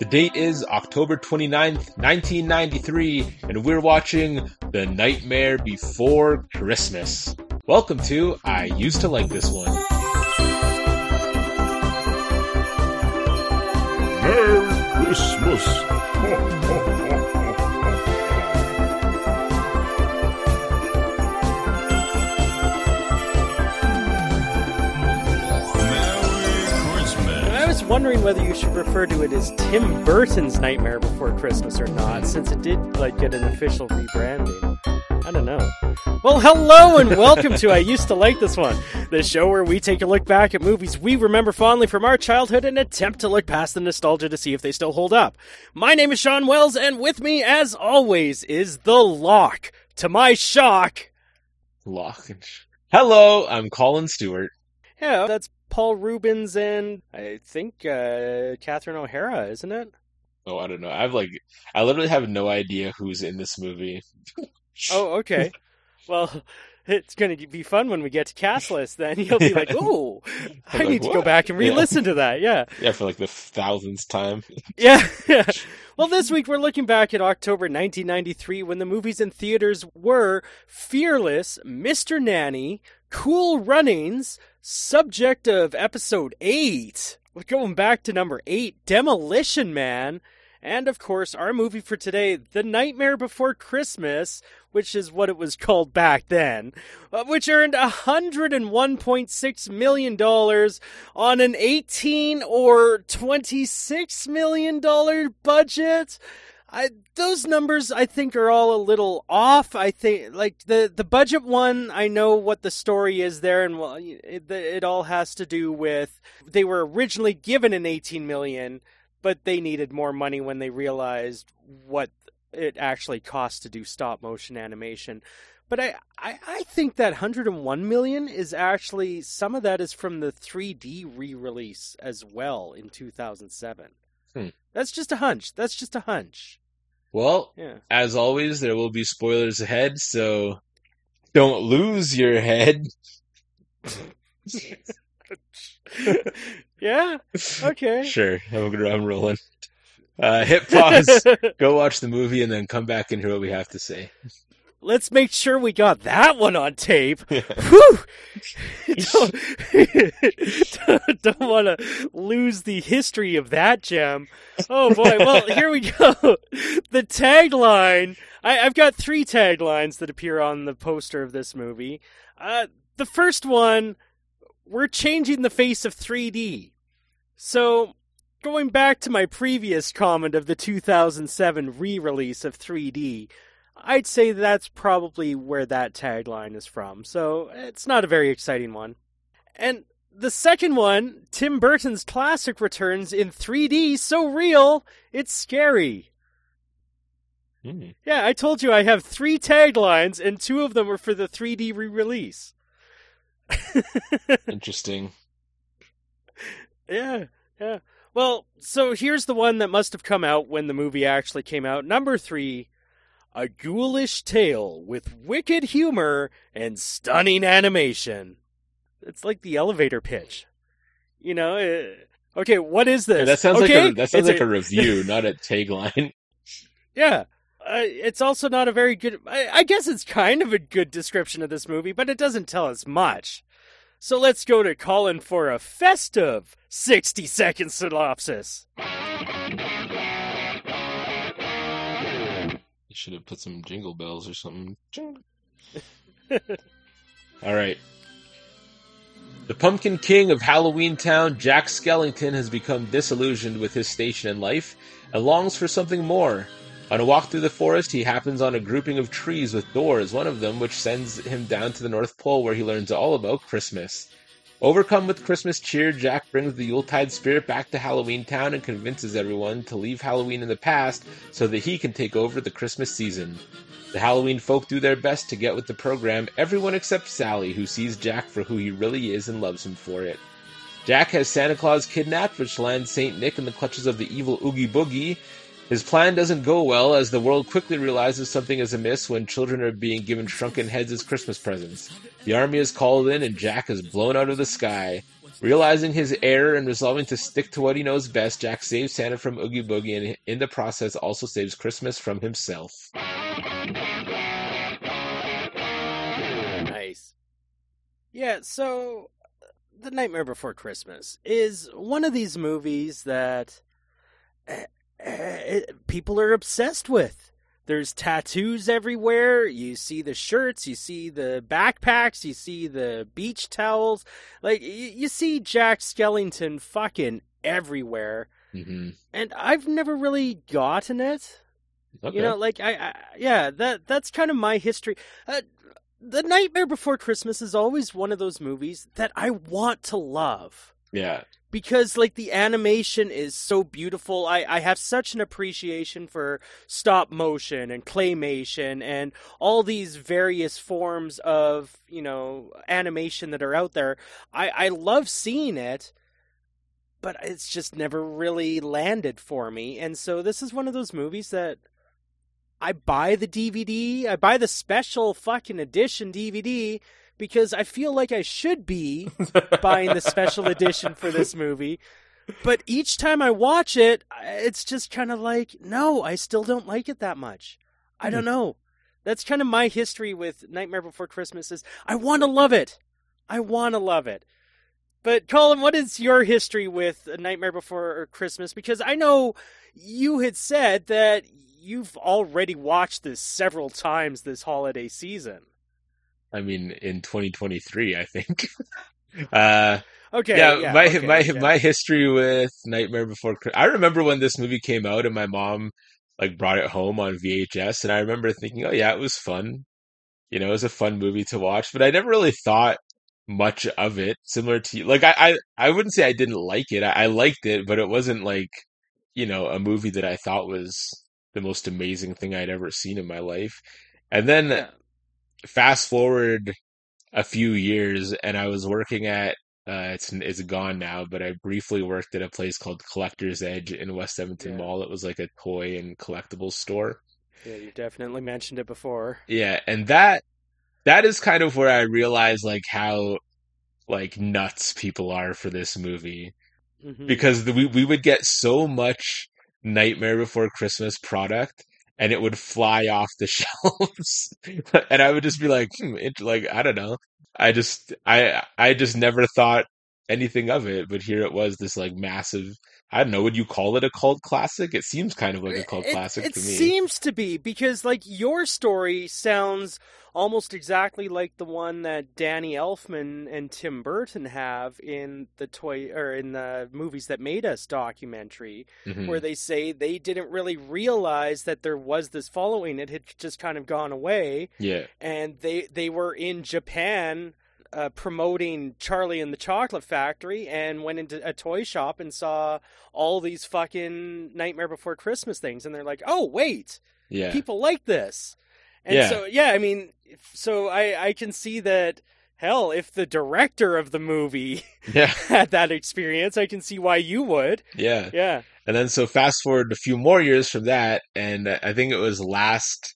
The date is October 29th, 1993, and we're watching The Nightmare Before Christmas. Welcome to I Used to Like This One. Merry Christmas! Wondering whether you should refer to it as Tim Burton's Nightmare Before Christmas or not, since it did get an official rebranding. I don't know. Well, hello and welcome to I Used to Like This One, the show where we take a look back at movies we remember fondly from our childhood and attempt to look past the nostalgia to see if they still hold up. My name is Sean Wells, and with me, as always, is the Lock. To my shock... Lock. Hello, I'm Colin Stewart. Yeah, that's Paul Rubens and I think Catherine O'Hara, isn't it? Oh, I don't know. I literally have no idea who's in this movie. Oh, okay. Well, it's going to be fun when we get to cast list then. You'll be like, oh, I need to go back and re-listen to that. Yeah. Yeah, for like the thousandth time. Yeah. Well, this week we're looking back at October 1993 when the movies in theaters were Fearless, Mr. Nanny, Cool Runnings, subject of episode 8. We're going back to number 8, Demolition Man. And, of course, our movie for today, The Nightmare Before Christmas, which is what it was called back then, which earned $101.6 million on an $18 or $26 million budget. Those numbers, I think, are all a little off. I think, like, the budget one, I know what the story is there, and well, it all has to do with, they were originally given an $18 million, but they needed more money when they realized what it actually costs to do stop-motion animation. But I think that $101 million is actually, some of that is from the 3D re-release as well in 2007. That's just a hunch. Well, As always, there will be spoilers ahead, so don't lose your head. Yeah? Okay. Sure, I'm rolling. Hit pause, go watch the movie, and then come back and hear what we have to say. Let's make sure we got that one on tape. Whew! Don't want to lose the history of that gem. Oh boy, well, here we go. The tagline. I've got 3 taglines that appear on the poster of this movie. The first one, we're changing the face of 3D. So, going back to my previous comment of the 2007 re-release of 3D, I'd say that's probably where that tagline is from, so it's not a very exciting one. And the second one, Tim Burton's classic returns in 3D, so real, it's scary. Yeah, I told you I have 3 taglines, and 2 of them are for the 3D re-release. Interesting. Yeah. Well, so here's the one that must have come out when the movie actually came out. Number 3, a ghoulish tale with wicked humor and stunning animation. It's like the elevator pitch. You know, okay, what is this? Yeah, that sounds like a review, not a tagline. Yeah. It's also not a very good... I guess it's kind of a good description of this movie, but it doesn't tell us much. So let's go to Colin for a festive 60-second synopsis. You should have put some jingle bells or something. All right. The Pumpkin King of Halloween Town, Jack Skellington, has become disillusioned with his station in life and longs for something more. On a walk through the forest, he happens on a grouping of trees with doors, one of them which sends him down to the North Pole where he learns all about Christmas. Overcome with Christmas cheer, Jack brings the Yuletide spirit back to Halloween Town and convinces everyone to leave Halloween in the past so that he can take over the Christmas season. The Halloween folk do their best to get with the program, everyone except Sally, who sees Jack for who he really is and loves him for it. Jack has Santa Claus kidnapped, which lands St. Nick in the clutches of the evil Oogie Boogie. His plan doesn't go well, as the world quickly realizes something is amiss when children are being given shrunken heads as Christmas presents. The army is called in, and Jack is blown out of the sky. Realizing his error and resolving to stick to what he knows best, Jack saves Santa from Oogie Boogie and in the process also saves Christmas from himself. Nice. Yeah, so The Nightmare Before Christmas is one of these movies that people are obsessed with. There's tattoos everywhere. You see the shirts, you see the backpacks, you see the beach towels. Like, you see Jack Skellington fucking everywhere. Mm-hmm. And I've never really gotten it. Okay. You know, like, that's kind of my history. The Nightmare Before Christmas is always one of those movies that I want to love. Yeah. Because, like, the animation is so beautiful. I have such an appreciation for stop motion and claymation and all these various forms of, you know, animation that are out there. I love seeing it, but it's just never really landed for me. And so this is one of those movies that I buy the DVD. I buy the special fucking edition DVD because I feel like I should be buying the special edition for this movie. But each time I watch it, it's just kind of like, no, I still don't like it that much. I don't know. That's kind of my history with Nightmare Before Christmas is I want to love it. I want to love it. But Colin, what is your history with Nightmare Before Christmas? Because I know you had said that you've already watched this several times this holiday season. I mean, in 2023, I think. Okay. Yeah, my history with Nightmare Before Christmas. I remember when this movie came out and my mom like brought it home on VHS, and I remember thinking, oh yeah, it was fun. You know, it was a fun movie to watch, but I never really thought much of it. Similar to you, like I wouldn't say I didn't like it. I liked it, but it wasn't like, you know, a movie that I thought was the most amazing thing I'd ever seen in my life. And then fast forward a few years, and I was working at it's gone now, but I briefly worked at a place called Collector's Edge in West Edmonton Mall. It was like a toy and collectibles store. Yeah, you definitely mentioned it before. Yeah, and that is kind of where I realized like how like nuts people are for this movie. Mm-hmm. Because we would get so much Nightmare Before Christmas product, and it would fly off the shelves, and I would just be like, like I don't know, I just never thought anything of it, but here it was, this like massive. I don't know, would you call it a cult classic? It seems kind of like a cult classic to me. It seems to be, because like your story sounds almost exactly like the one that Danny Elfman and Tim Burton have in the Movies That Made Us documentary, mm-hmm. where they say they didn't really realize that there was this following. It had just kind of gone away. Yeah. And they were in Japan promoting Charlie and the Chocolate Factory and went into a toy shop and saw all these fucking Nightmare Before Christmas things. And they're like, oh, wait, people like this. And so, I mean, so I can see that, hell, if the director of the movie had that experience, I can see why you would. Yeah. Yeah. And then so fast forward a few more years from that, and I think it was last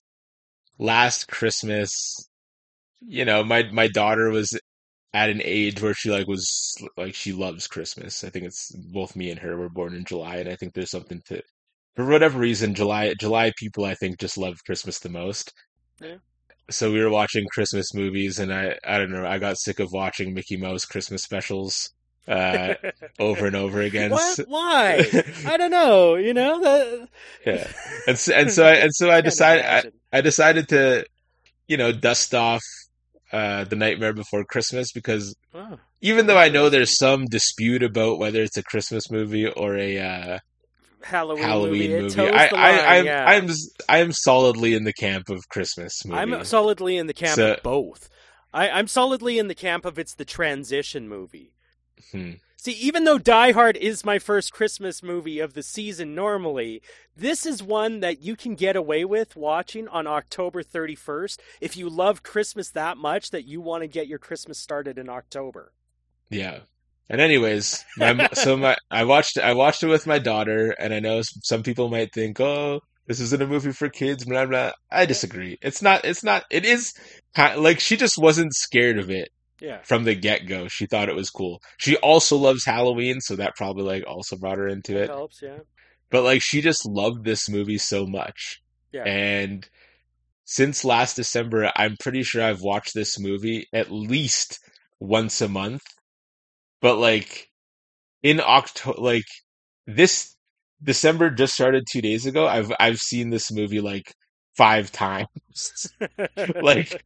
Christmas, you know, my daughter was at an age where she she loves Christmas. I think it's both me and her were born in July, and I think there's something to, for whatever reason, July people I think just love Christmas the most. Yeah. So we were watching Christmas movies, and I don't know, I got sick of watching Mickey Mouse Christmas specials over and over again. What? Why? I don't know. You know that. Yeah, and so I decided to, you know, dust off The Nightmare Before Christmas, because even though I know there's some dispute about whether it's a Christmas movie or a Halloween movie. I'm solidly in the camp of Christmas movie. I'm solidly in the camp of both. I'm solidly in the camp of it's the transition movie. See, even though Die Hard is my first Christmas movie of the season normally, this is one that you can get away with watching on October 31st if you love Christmas that much that you want to get your Christmas started in October. Yeah. And anyways, I watched it with my daughter, and I know some people might think, oh, this isn't a movie for kids, blah, blah. I disagree. It is kind of, like, she just wasn't scared of it Yeah. From the get-go, she thought it was cool. She also loves Halloween, so that probably like also brought her into That it. helps, yeah. But like she just loved this movie so much. Yeah. And since last December, I'm pretty sure I've watched this movie at least once a month. But like in October, like this December just started 2 days ago. I've seen this movie like 5 times. Like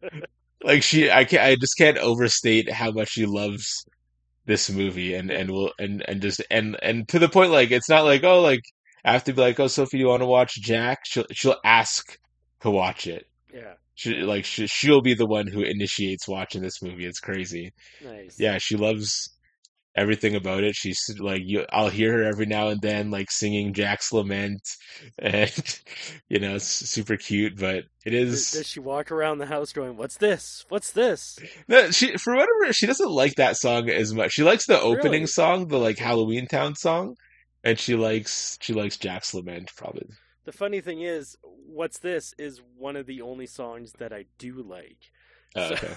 I just can't overstate how much she loves this movie Yeah. and just and to the point like it's not like oh like I have to be like oh Sophie do you want to watch Jack she'll ask to watch it Yeah. she'll be the one who initiates watching this movie. It's crazy. Nice. Yeah, she loves everything about it. She's like I'll hear her every now and then like singing Jack's Lament and it's super cute but it Does is she walk around the house going, "What's this? What's this?" no, she for whatever she doesn't like that song as much. She likes the opening Really? song, the like Halloween Town song, and she likes Jack's Lament probably. The funny thing is, "What's This" is one of the only songs that I do like. Oh, So, okay.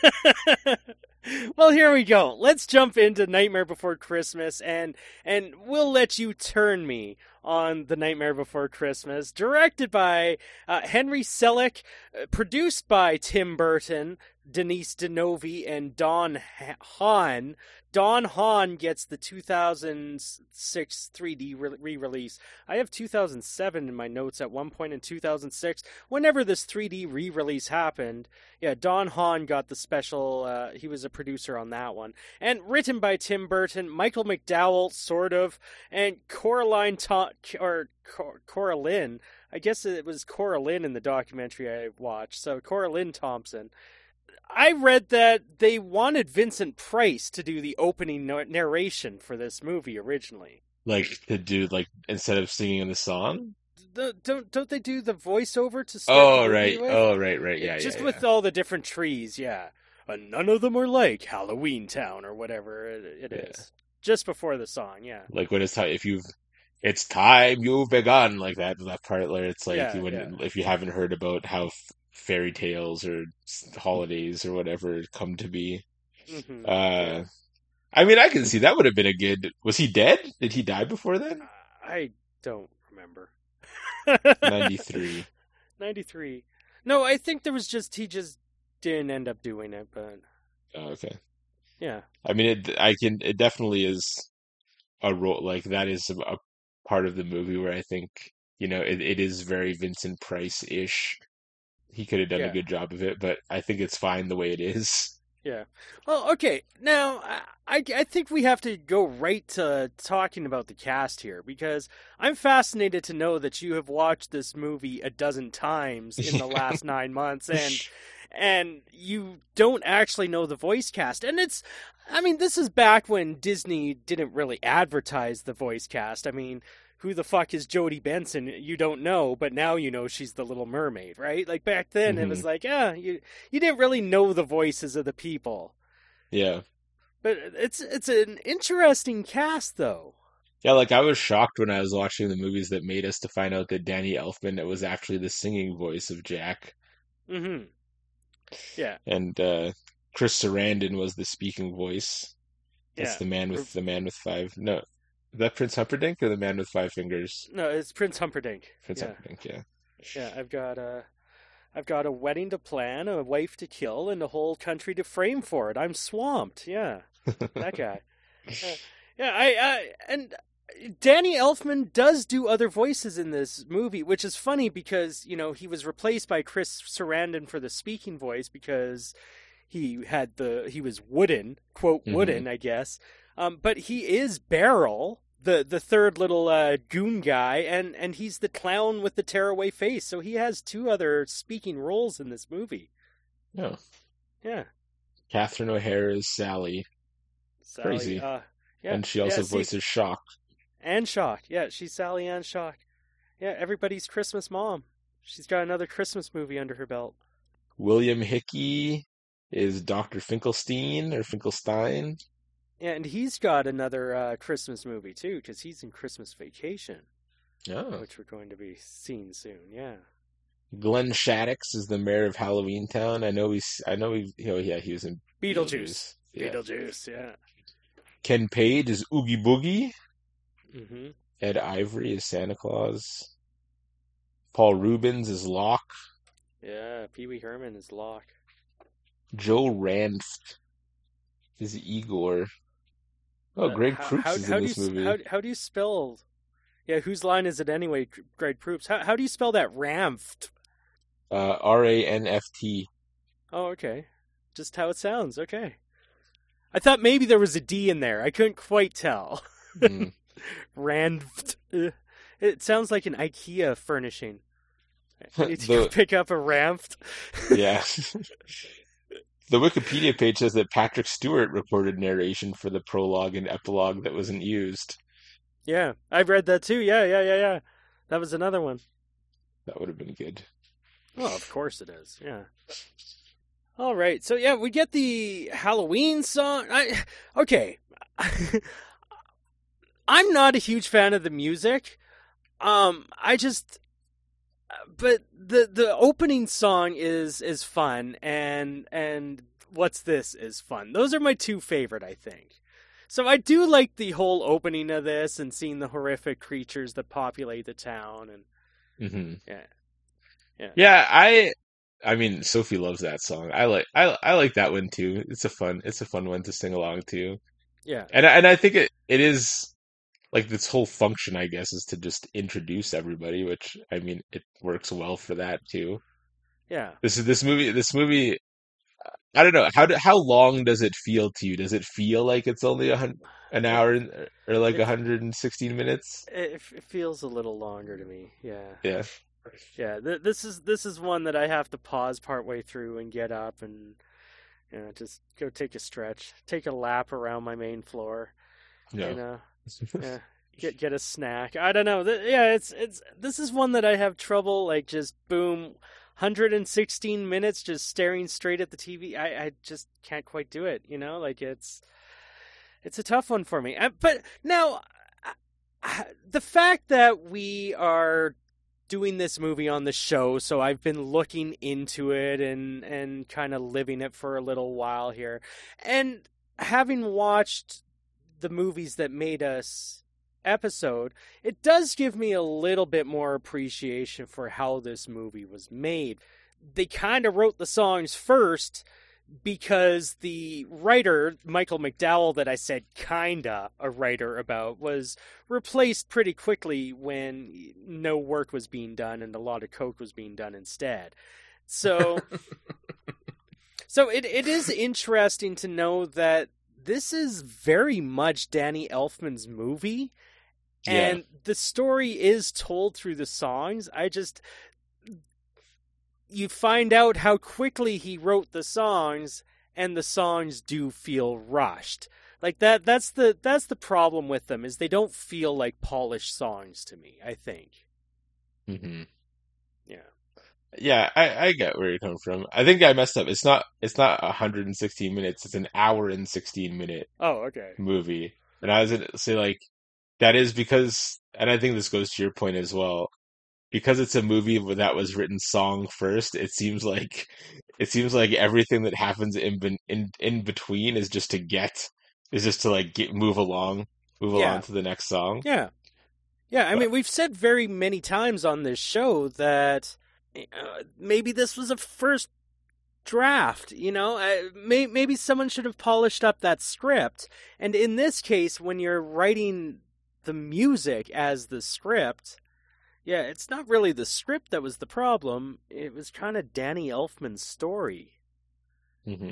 well, here we go. Let's jump into Nightmare Before Christmas, and we'll let you turn me on The Nightmare Before Christmas. Directed by Henry Selick, produced by Tim Burton, Denise DeNovi, and Don Hahn. Don Hahn gets the 2006 3D re-release. I have 2007 in my notes at one point in 2006. Whenever this 3D re-release happened, yeah, Don Hahn got the special. He was a producer on that one, and written by Tim Burton, Michael McDowell, sort of, and Coraline Coraline. I guess it was Coraline in the documentary I watched. So Coraline Thompson. I read that they wanted Vincent Price to do the opening narration for this movie originally. Like to do like instead of singing the song. Don't they do the voiceover to start the Oh movie right, with? oh right, yeah, Just yeah, with yeah. all the different trees, yeah. And none of them are like Halloween Town or whatever it Yeah. is. Just before the song, yeah. Like when it's time it's time you've begun like that part where it's like Yeah, yeah. if you haven't heard about how fairy tales or holidays or whatever come to be. Hmm. Uh, Yeah. I mean, I can see that would have been a good. Was he dead? Did he die before then? I don't remember. 93. 93. No, I think there was he just didn't end up doing it, but Oh, okay. yeah. I mean, it definitely is a role like that is a part of the movie where I think it is very Vincent Price-ish. He could have done a Yeah. good job of it, but I think it's fine the way it is. Yeah. Well, okay. Now, I think we have to go right to talking about the cast here because I'm fascinated to know that you have watched this movie a dozen times in the last 9 months and you don't actually know the voice cast. And I mean, this is back when Disney didn't really advertise the voice cast. I mean, who the fuck is Jodie Benson? You don't know, but now you know she's the Little Mermaid, right? Like back then, it was like, you didn't really know the voices of the people. Yeah. But it's an interesting cast, though. Yeah, like I was shocked when I was watching the movies that made us to find out that Danny Elfman was actually the singing voice of Jack. Mm-hmm. Yeah. And Chris Sarandon was the speaking voice. That's Yeah. the man with five. No, is that Prince Humperdinck or the man with five fingers? No, it's Prince Humperdinck. Prince Yeah. Humperdinck, yeah. Yeah, I've got a wedding to plan, a wife to kill, and a whole country to frame for it. I'm swamped. Yeah, that guy. And Danny Elfman does do other voices in this movie, which is funny because he was replaced by Chris Sarandon for the speaking voice because he was wooden, quote wooden, I guess. But he is Beryl, the third little goon guy, and he's the clown with the tearaway face. So he has two other speaking roles in this movie. Yeah. Yeah. Catherine O'Hara is Sally. Sally, Crazy. yeah. And she also see, voices Shock. and Shock. Yeah, she's Sally and Shock. Yeah, everybody's Christmas mom. She's got another Christmas movie under her belt. William Hickey is Dr. Finkelstein or Finkelstein. Yeah, and he's got another Christmas movie too, because he's in Christmas Vacation, Oh. which we're going to be seeing soon. Yeah. Glenn Shaddix is the mayor of Halloween Town. He was in Beetlejuice. Yeah. Beetlejuice, yeah. Ken Page is Oogie Boogie. Hmm. Ed Ivory is Santa Claus. Paul Rubens is Locke. Yeah, Pee Wee Herman is Locke. Joe Ranft is Igor. Oh, Greg Proops is in this movie. How do you spell? Yeah, whose line is it anyway? Greg Proops. How do you spell that? Ramft. Ranft. Oh, okay. Just how it sounds. Okay. I thought maybe there was a D in there. I couldn't quite tell. Mm. Ranft. It sounds like an IKEA furnishing. I need to go The- pick up a Ramft. Yeah. The Wikipedia page says that Patrick Stewart recorded narration for the prologue and epilogue that wasn't used. Yeah, I've read that too. Yeah. That was another one. That would have been good. Well, of course it is. Yeah. All right. So yeah, we get the Halloween song. Okay. I'm not a huge fan of the music. But the opening song is fun, and What's This is fun. Those are my two favorite, I think. So I do like the whole opening of this and seeing the horrific creatures that populate the town, and Hmm. yeah. Yeah, I mean, Sophie loves that song. I like that one too. It's a fun one to sing along to. Yeah. And I think it is like this whole function, I guess, is to just introduce everybody, which I mean, it works well for that too. Yeah. This movie. I don't know how long does it feel to you? Does it feel like it's only an hour or like 116 minutes? It feels a little longer to me. Yeah. Yeah. Yeah. This is one that I have to pause partway through and get up and just go take a stretch, take a lap around my main floor. Yeah. Yeah, get a snack. I don't know. It's this is one that I have trouble like just boom, 116 minutes just staring straight at the TV. I just can't quite do it. Like it's a tough one for me. But now, the fact that we are doing this movie on the show, so I've been looking into it and kind of living it for a little while here, and having watched the movies that made us episode, it does give me a little bit more appreciation for how this movie was made. They kind of wrote the songs first because the writer, Michael McDowell, that I said kinda a writer about, was replaced pretty quickly when no work was being done and a lot of coke was being done instead. So, it is interesting to know that this is very much Danny Elfman's movie, and the story is told through the songs. You find out how quickly he wrote the songs, and the songs do feel rushed. Like that's the problem with them, is they don't feel like polished songs to me, I think. Mm-hmm. Yeah. Yeah, I get where you're coming from. I think I messed up. It's not 116 minutes. It's an hour and 16-minute Oh, okay. movie. And I was gonna say like that is because, and I think this goes to your point as well, because it's a movie that was written song first. It seems like everything that happens in between is just to like move along to the next song. Yeah. Yeah, I mean, we've said very many times on this show that maybe this was a first draft, maybe someone should have polished up that script. And in this case, when you're writing the music as the script, yeah, it's not really the script that was the problem. It was kind of Danny Elfman's story. Mm-hmm.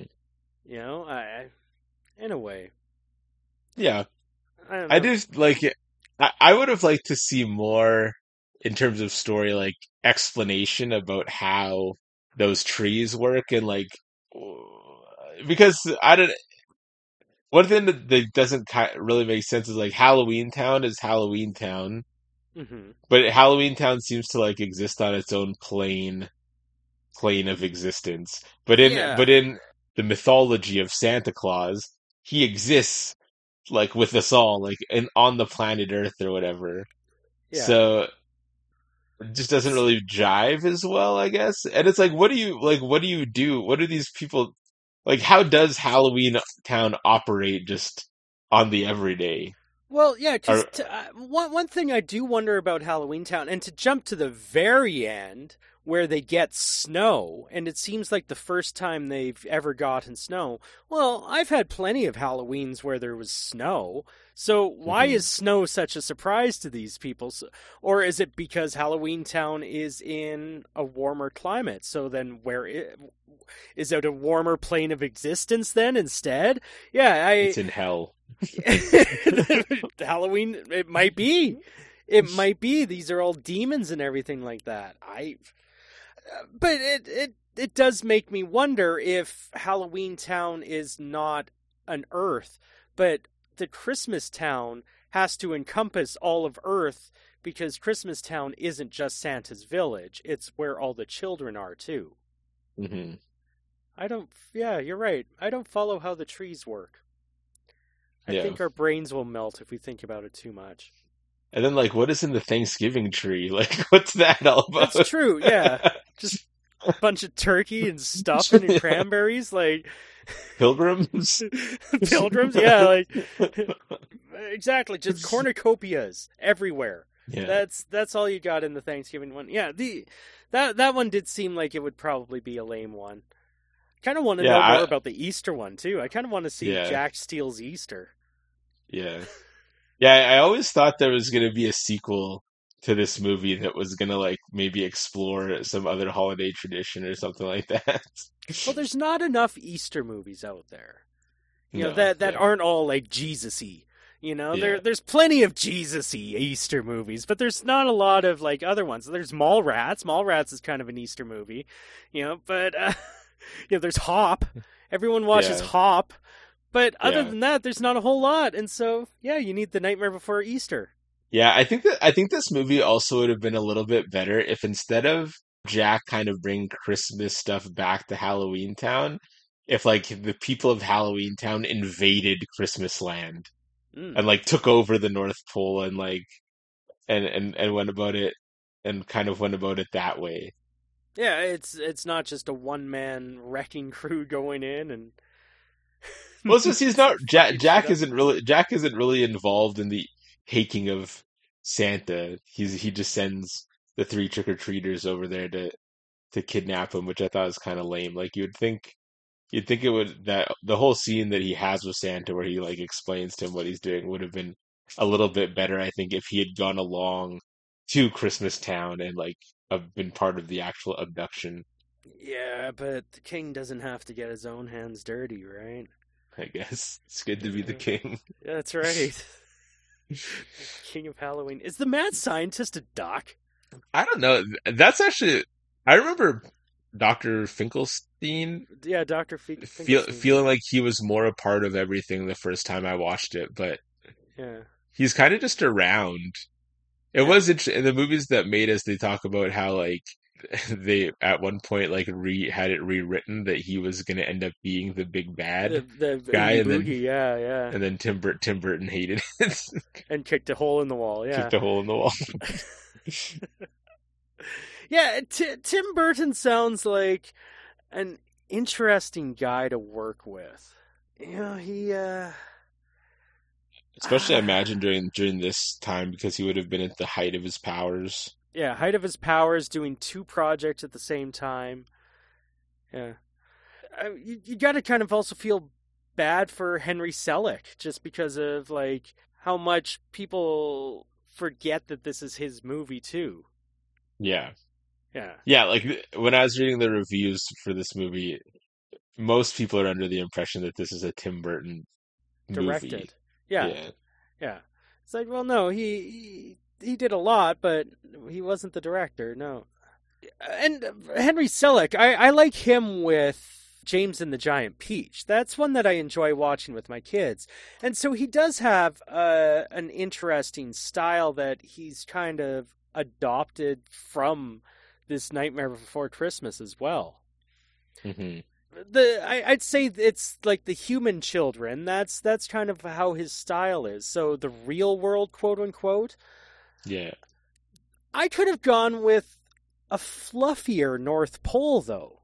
In a way. Yeah. I don't know. I just like it. I would have liked to see more in terms of story, like explanation about how those trees work, and like because one thing that doesn't really make sense is like Halloween Town is Halloween Town, Mm-hmm. but Halloween Town seems to like exist on its own plane of existence. But in the mythology of Santa Claus, he exists like with us all, like on the planet Earth or whatever. Yeah. So it just doesn't really jive as well, I guess. And it's like, what do you do? What do these people like, how does Halloween Town operate just on the everyday? Well, yeah, because Or, one thing I do wonder about Halloween Town, and to jump to the very end where they get snow, and it seems like the first time they've ever gotten snow. Well, I've had plenty of Halloweens where there was snow, so why is snow such a surprise to these people? Or is it because Halloween Town is in a warmer climate? So then is it a warmer plane of existence then instead? Yeah, it's in hell. Halloween, it might be. It might be. These are all demons and everything like that. But it does make me wonder if Halloween Town is not an Earth, but the Christmas Town has to encompass all of Earth, because Christmas Town isn't just Santa's village. It's where all the children are, too. Mm-hmm. Yeah, you're right. I don't follow how the trees work. I think our brains will melt if we think about it too much. And then, like, what is in the Thanksgiving tree? Like, what's that all about? That's true, yeah. Just a bunch of turkey and stuffing and cranberries, like... Pilgrims? Pilgrims, yeah, like... Exactly, just cornucopias everywhere. Yeah. That's all you got in the Thanksgiving one. Yeah, that one did seem like it would probably be a lame one. Kind of want to know more about the Easter one, too. I kind of want to see Jack steals Easter. Yeah. Yeah, I always thought there was going to be a sequel to this movie that was going to, like, maybe explore some other holiday tradition or something like that. Well, there's not enough Easter movies out there. You know, that aren't all, like, Jesus-y. You know, there's plenty of Jesus-y Easter movies, but there's not a lot of, like, other ones. There's Mallrats. Mallrats is kind of an Easter movie. You know, but, you know, there's Hop. Everyone watches Hop. But other than that, there's not a whole lot. And so, yeah, you need The Nightmare Before Easter. Yeah, I think this movie also would have been a little bit better if, instead of Jack kind of bring Christmas stuff back to Halloween Town, if, like, the people of Halloween Town invaded Christmas Land and, like, took over the North Pole and, like, and went about it and kind of went about it that way. Yeah, it's not just a one-man wrecking crew going in and... Well, it's just he's not Jack isn't really involved in the taking of Santa. He just sends the 3 trick-or-treaters over there to kidnap him, which I thought was kind of lame. Like, you'd think it would, that the whole scene that he has with Santa where he, like, explains to him what he's doing would have been a little bit better, I think, if he had gone along to Christmas Town and, like, been part of the actual abduction. Yeah, but the king doesn't have to get his own hands dirty, right? I guess it's good to be the king. That's right. King of Halloween. Is the mad scientist a doc? I don't know. That's actually, I remember Dr. Finkelstein. Yeah, Dr. Finkelstein. Feeling like he was more a part of everything the first time I watched it, but yeah, he's kind of just around. It was interesting. In the movies that made us, they talk about how, like, they at one point, like, had it rewritten that he was going to end up being the big bad the guy, and then yeah, and then Tim Burton hated it and kicked a hole in the wall. Yeah, kicked a hole in the wall. Yeah, Tim Burton sounds like an interesting guy to work with. You know, he especially I imagine during this time, because he would have been at the height of his powers. Yeah, height of his powers, doing 2 projects at the same time. Yeah. You got to kind of also feel bad for Henry Selick, just because of, like, how much people forget that this is his movie, too. Yeah. Yeah. Yeah, like, when I was reading the reviews for this movie, most people are under the impression that this is a Tim Burton directed movie. Yeah. It's like, well, no, he did a lot, but he wasn't the director, no. And Henry Selick, I like him with James and the Giant Peach. That's one that I enjoy watching with my kids. And so he does have an interesting style that he's kind of adopted from this Nightmare Before Christmas as well. Mm-hmm. I'd say it's like the human children. That's kind of how his style is. So the real world, quote unquote. Yeah. I could have gone with a fluffier North Pole, though.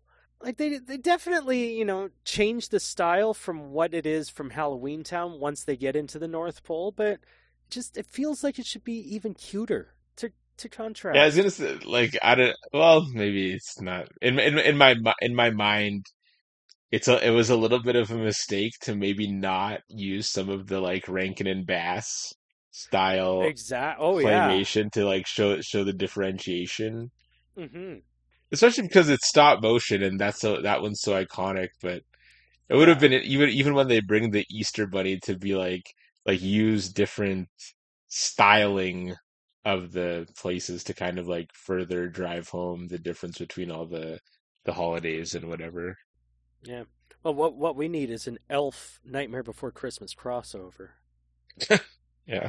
like they definitely, change the style from what it is from Halloween Town once they get into the North Pole, but just it feels like it should be even cuter to Yeah, I was contrast. gonna say, like, I don't. Well, maybe it's not. In my mind, it was a little bit of a mistake to maybe not use some of the like Rankin and Bass style Oh yeah. claymation to like show the differentiation, Mhm. especially because it's stop motion and that one's so iconic. But it would have Yeah. been even when they bring the Easter Bunny to be like use different styling of the places to kind of like further drive home the difference between all the holidays and whatever. Yeah. Well, what we need is an Elf Nightmare Before Christmas crossover. Yeah.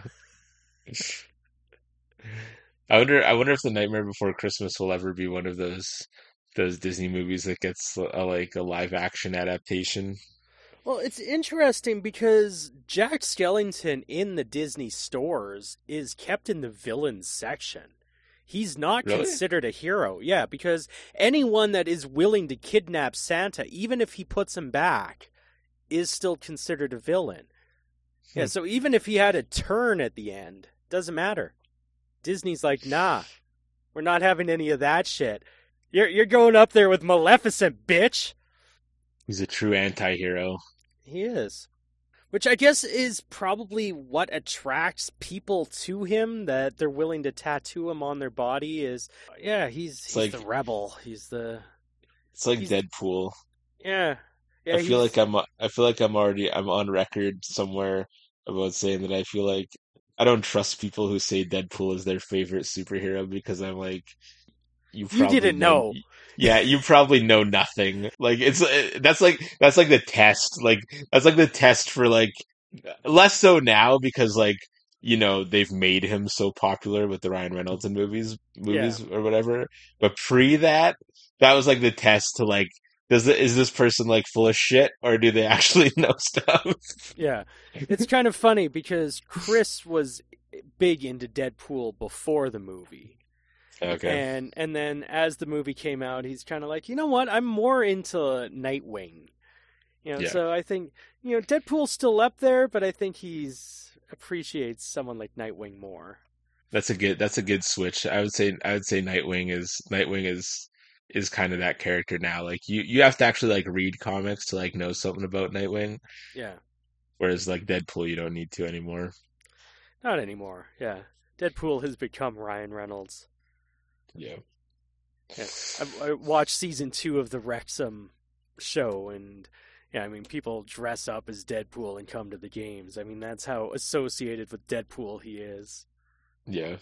I wonder if the Nightmare Before Christmas will ever be one of those Disney movies that gets like a live action adaptation. Well, it's interesting because Jack Skellington in the Disney stores is kept in the villains section. He's not Really? considered a hero. Yeah, because anyone that is willing to kidnap Santa, even if he puts him back, is still considered a villain. Yeah, Hmm. so even if he had a turn at the end, doesn't matter. Disney's like, nah, we're not having any of that shit. You're going up there with Maleficent, bitch. He's a true anti-hero. He is. Which I guess is probably what attracts people to him, that they're willing to tattoo him on their body is, yeah, It's he's the like rebel. it's like He's, Deadpool. yeah, I yeah, feel like he's, I'm on record somewhere about saying that I feel like I don't trust people who say Deadpool is their favorite superhero because I'm like you you probably didn't know know. yeah, you probably know nothing. Like that's like the test. Like that's like the test for like less so now because like they've made him so popular with the Ryan Reynolds and Yeah, movies or whatever. But pre that was like the test to like is this person like full of shit or do they actually know stuff? yeah. It's kind of funny because Chris was big into Deadpool before the movie. Okay. And then as the movie came out, he's kind of like, you know what? I'm more into Nightwing. Yeah. So I think Deadpool's still up there, but I think he's appreciates someone like Nightwing more. That's a good switch. I would say Nightwing is kind of that character now. Like you have to actually like read comics to like know something about Nightwing, Yeah, whereas like Deadpool you don't need to anymore. not anymore. Yeah, Deadpool has become Ryan Reynolds. Yeah. Yeah, I watched season 2 of the Wrexham show, and yeah, I mean, people dress up as Deadpool and come to the games. I mean, that's how associated with Deadpool he is. Yeah.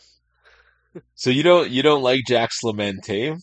So you don't like Jack's Lament, eh?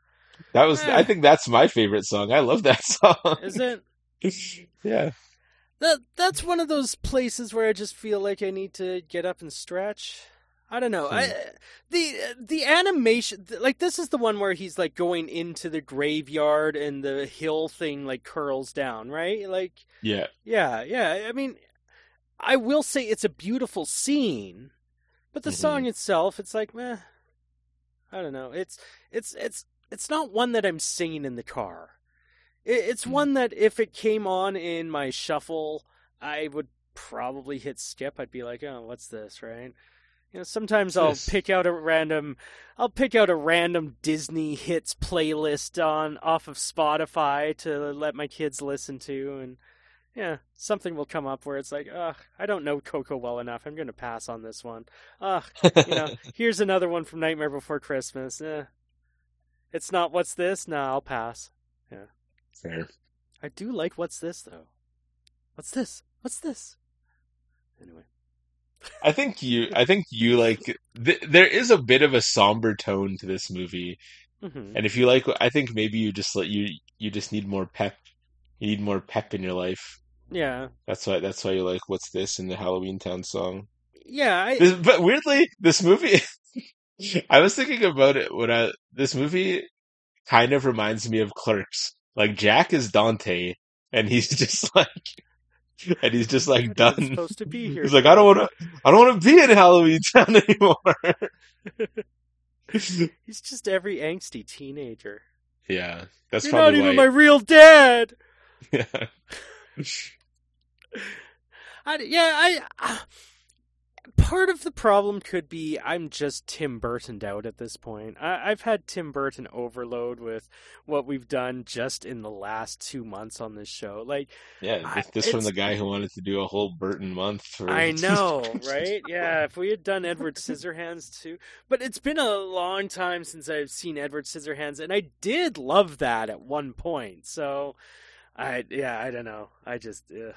I Eh, think that's my favorite song. I love that song. is it? Yeah. That's one of those places where I just feel like I need to get up and stretch. I don't know. Hmm. The animation, like, this is the one where he's like going into the graveyard and the hill thing like curls down, right? Like, Yeah. yeah, yeah. I mean, I will say it's a beautiful scene, but the Hmm. song itself, it's like, meh. I don't know. It's not one that I'm singing in the car. It's one that if it came on in my shuffle, I would probably hit skip. I'd be like, oh, what's this, right? Sometimes What's this? I'll pick out a random Disney hits playlist on off of Spotify to let my kids listen to, and yeah, something will come up where it's like, ugh, I don't know Coco well enough. I'm gonna pass on this one. Ugh, here's another one from Nightmare Before Christmas. It's not what's this? No, I'll pass. Yeah, Fair. I do like what's this though. What's this? What's this? Anyway. I think you like there is a bit of a somber tone to this movie. Hmm. And if you like, I think maybe you just need more pep. You need more pep in your life. Yeah. That's why you like What's This in the Halloween Town song. Yeah, But weirdly, this movie I was thinking about it this movie kind of reminds me of Clerks. Like Jack is Dante and he's just like I'm not even done. supposed to be here He's like, I don't today. want to be in Halloween Town anymore. He's just every angsty teenager. Yeah, that's You're probably not even why. my real dad. Yeah, Part of the problem could be I'm just Tim Burtoned out at this point. I've had Tim Burton overload with what we've done just in the last 2 months on this show. Like, yeah. This from the it's guy who wanted to do a whole Burton month for. I know, right? Yeah, if we had done Edward Scissorhands too, but it's been a long time since I've seen Edward Scissorhands, and I did love that at one point. So, I don't know. I just. Ugh.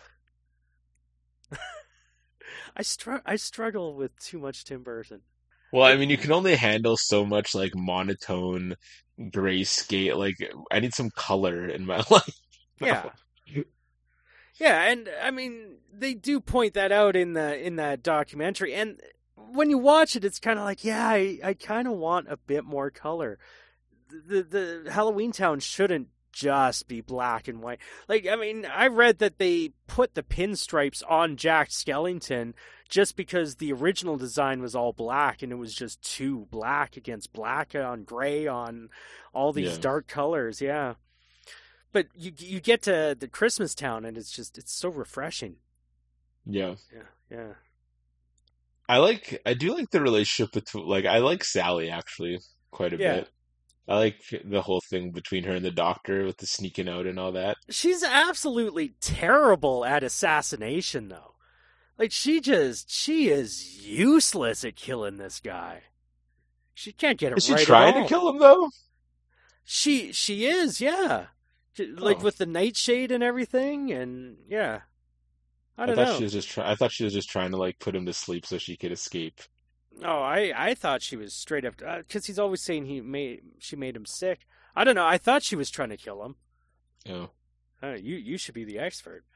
I struggle with too much Tim Burton. Well, I Like, mean, you can only handle so much like monotone grayscale. Like, I need some color in my life. yeah, No. yeah, and I mean they do point that out in that documentary, and when you watch it, it's kind of like, yeah, I kind of want a bit more color. The Halloween Town shouldn't just be black and white. Like, I mean, I read that they put the pinstripes on Jack Skellington just because the original design was all black and it was just too black against black on gray on all these Yeah, dark colors. Yeah. But you get to the Christmas Town and it's so refreshing. yeah. Yeah. Yeah. I do like the relationship between, like, I like Sally actually quite a Yeah. bit. I like the whole thing between her and the doctor with the sneaking out and all that. She's absolutely terrible at assassination though. Like she is useless at killing this guy. She can't get Is it she right at trying to all. kill him though? She is, yeah. Like Oh, with the nightshade and everything, and yeah. I don't know. I thought she was just trying to like put him to sleep so she could escape. Oh, I thought she was straight up because he's always saying she made him sick. I don't know. I thought she was trying to kill him. Oh, You should be the expert.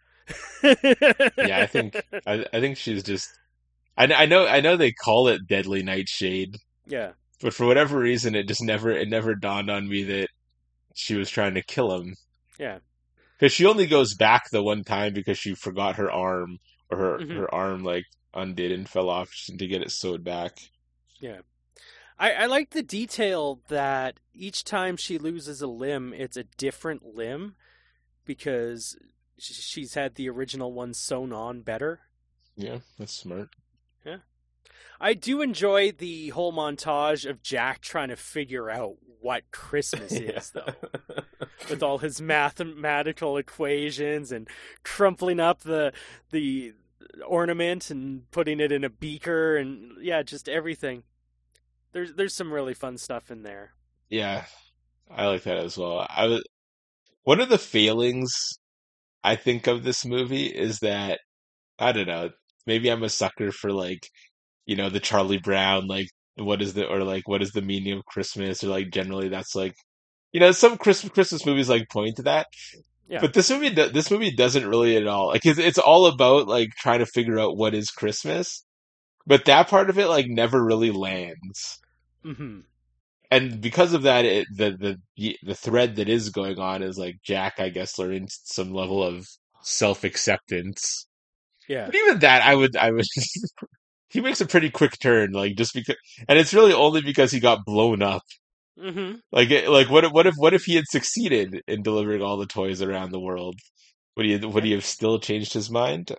yeah. I think she's just. I know they call it Deadly Nightshade, Yeah, but for whatever reason, it never dawned on me that she was trying to kill him. yeah. Because she only goes back the one time because she forgot her arm, or Hmm. her arm like undid and fell off to get it sewed back. Yeah. I like the detail that each time she loses a limb, it's a different limb because she's had the original one sewn on better. Yeah, that's smart. Yeah. I do enjoy the whole montage of Jack trying to figure out what Christmas Yeah. is, though, with all his mathematical equations and crumpling up the ornament and putting it in a beaker and yeah, just everything. There's some really fun stuff in there. Yeah, I like that as well. One of the failings I think of this movie is that I don't know, maybe I'm a sucker for like, the Charlie Brown, like what is the meaning of Christmas, or like generally that's like, some Christmas movies like point to that. Yeah. But this movie doesn't really at all. Like it's all about like trying to figure out what is Christmas, but that part of it like never really lands. Mm-hmm. And because of that, the thread that is going on is like Jack, I guess, learning some level of self-acceptance. Yeah. But even that, I would he makes a pretty quick turn, like just because, and it's really only because he got blown up. Mm-hmm. Like what if he had succeeded in delivering all the toys around the world? Would he have still changed his mind?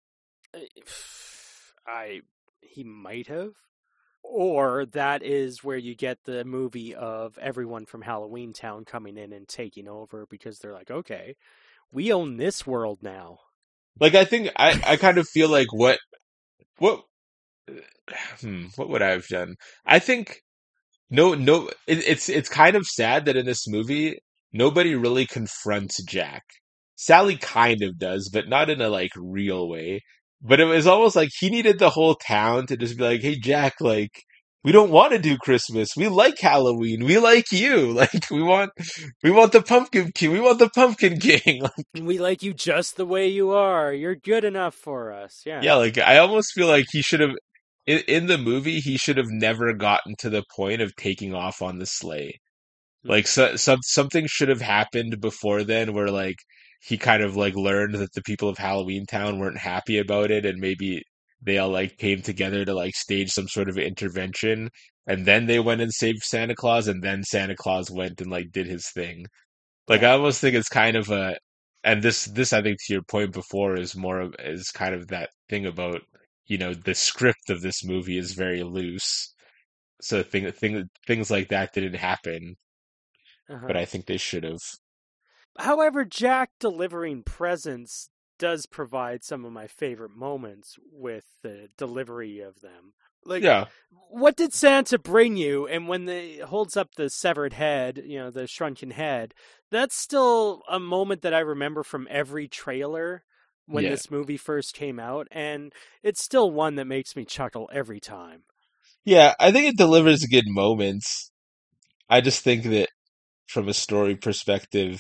I he might have. Or that is where you get the movie of everyone from Halloween Town coming in and taking over because they're like, okay, we own this world now. Like I think I kind of feel like what what would I have done? I think no it's kind of sad that in this movie nobody really confronts Jack. Sally kind of does, but not in a like real way. But it was almost like he needed the whole town to just be like, "Hey Jack, like we don't want to do Christmas. We like Halloween. We like you. Like we want the pumpkin king. We want the pumpkin king." We like you just the way you are. You're good enough for us. Yeah. Yeah, like I almost feel like he should have in the movie he should have never gotten to the point of taking off on the sleigh. Like something should have happened before then where like he kind of like learned that the people of Halloween Town weren't happy about it and maybe they all like came together to like stage some sort of intervention and then they went and saved Santa Claus, and then Santa Claus went and like did his thing. Like I Yeah. almost think it's kind of a, and this I think to your point before is more of is kind of that thing about, the script of this movie is very loose. So things like that didn't happen, but Uh-huh. I think they should have. However, Jack delivering presents does provide some of my favorite moments with the delivery of them. Like, Yeah. what did Santa bring you? And when they holds up the severed head, the shrunken head, that's still a moment that I remember from every trailer when Yeah. this movie first came out, and it's still one that makes me chuckle every time. Yeah, I think it delivers good moments. I just think that from a story perspective,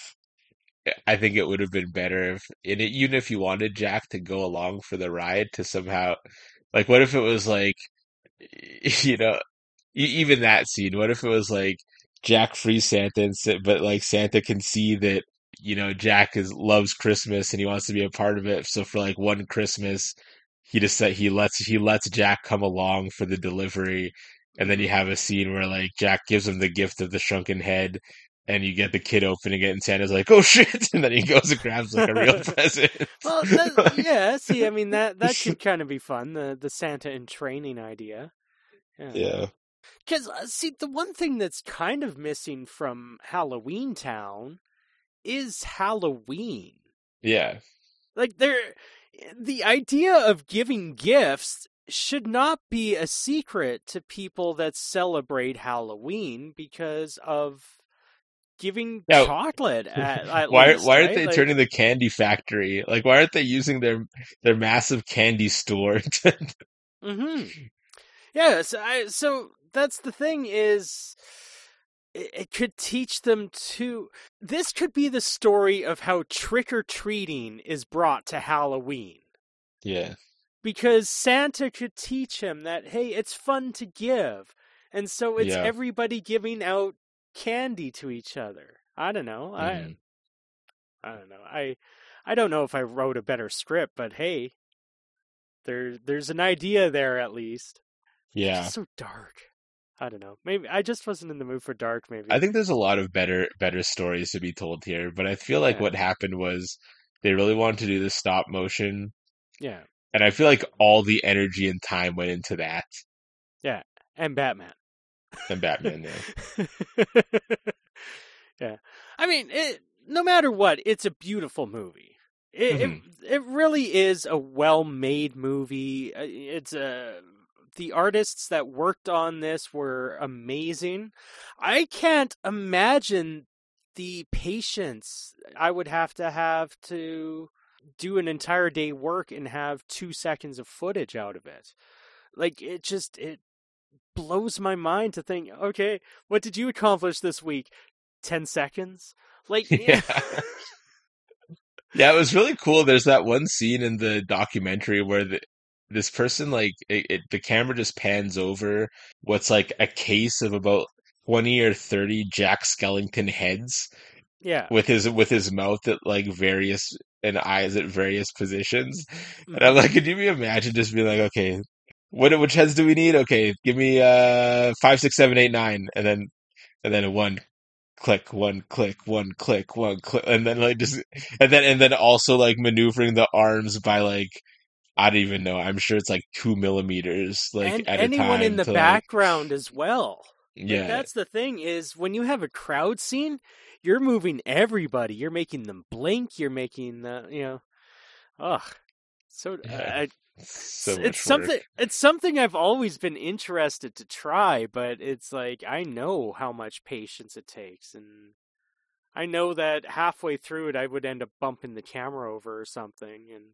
I think it would have been better if, even if you wanted Jack to go along for the ride, to somehow, like, what if it was like, you know, even that scene, what if it was like Jack frees Santa, but like Santa can see that, Jack loves Christmas and he wants to be a part of it. So for like one Christmas, he just said he lets Jack come along for the delivery, and then you Hmm. have a scene where like Jack gives him the gift of the shrunken head, and you get the kid opening it, and Santa's like, "Oh shit!" And then he goes and grabs like a real present. Well, yeah. See, I mean that could kind of be fun. The Santa in training idea. Yeah. Yeah, Because, see, the one thing that's kind of missing from Halloween Town is Halloween. yeah, Like, the idea of giving gifts should not be a secret to people that celebrate Halloween because of giving yeah. chocolate, at Why least, why aren't right? they Like, turning the candy factory? Like, why aren't they using their massive candy store to, mm-hmm. Yeah, so that's the thing is it could teach them to. This could be the story of how trick-or-treating is brought to Halloween. Yeah, Because Santa could teach him that, hey, it's fun to give. And so it's yeah. everybody giving out candy to each other. I don't know. Hmm. I don't know. I don't know if I wrote a better script, but hey, there's an idea there at least. Yeah. Just so dark. I don't know. Maybe I just wasn't in the mood for dark. I Maybe. think there's a lot of better stories to be told here, but I feel like Yeah. what happened was they really wanted to do the stop motion, Yeah. and I feel like all the energy and time went into that. Yeah. And Batman. And Batman, yeah. Yeah. I mean, no matter what, it's a beautiful movie. It it, Hmm. it really is a well-made movie. The artists that worked on this were amazing. I can't imagine the patience I would have to do an entire day work and have 2 seconds of footage out of it. Like it blows my mind to think, okay, what did you accomplish this week? 10 seconds? Like, Yeah. Yeah, it was really cool. There's that one scene in the documentary where this person like the camera just pans over what's like a case of about 20 or 30 Jack Skellington heads yeah. with his mouth at like various and eyes at various positions. And I'm Hmm. like, could you imagine just being like, okay, which heads do we need? Okay, give me 5, 6, 7, 8, 9, and then one click, one click, one click, one click, and then like just and then also like maneuvering the arms by like I don't even know. I'm sure it's like 2 millimeters like And at a anyone in time the to like background as well. Like, yeah. that's the thing is when you have a crowd scene, you're moving everybody. You're making them blink. You're making ugh. So Yeah. So it's much work. something I've always been interested to try, but it's like I know how much patience it takes, and I know that halfway through it I would end up bumping the camera over or something, and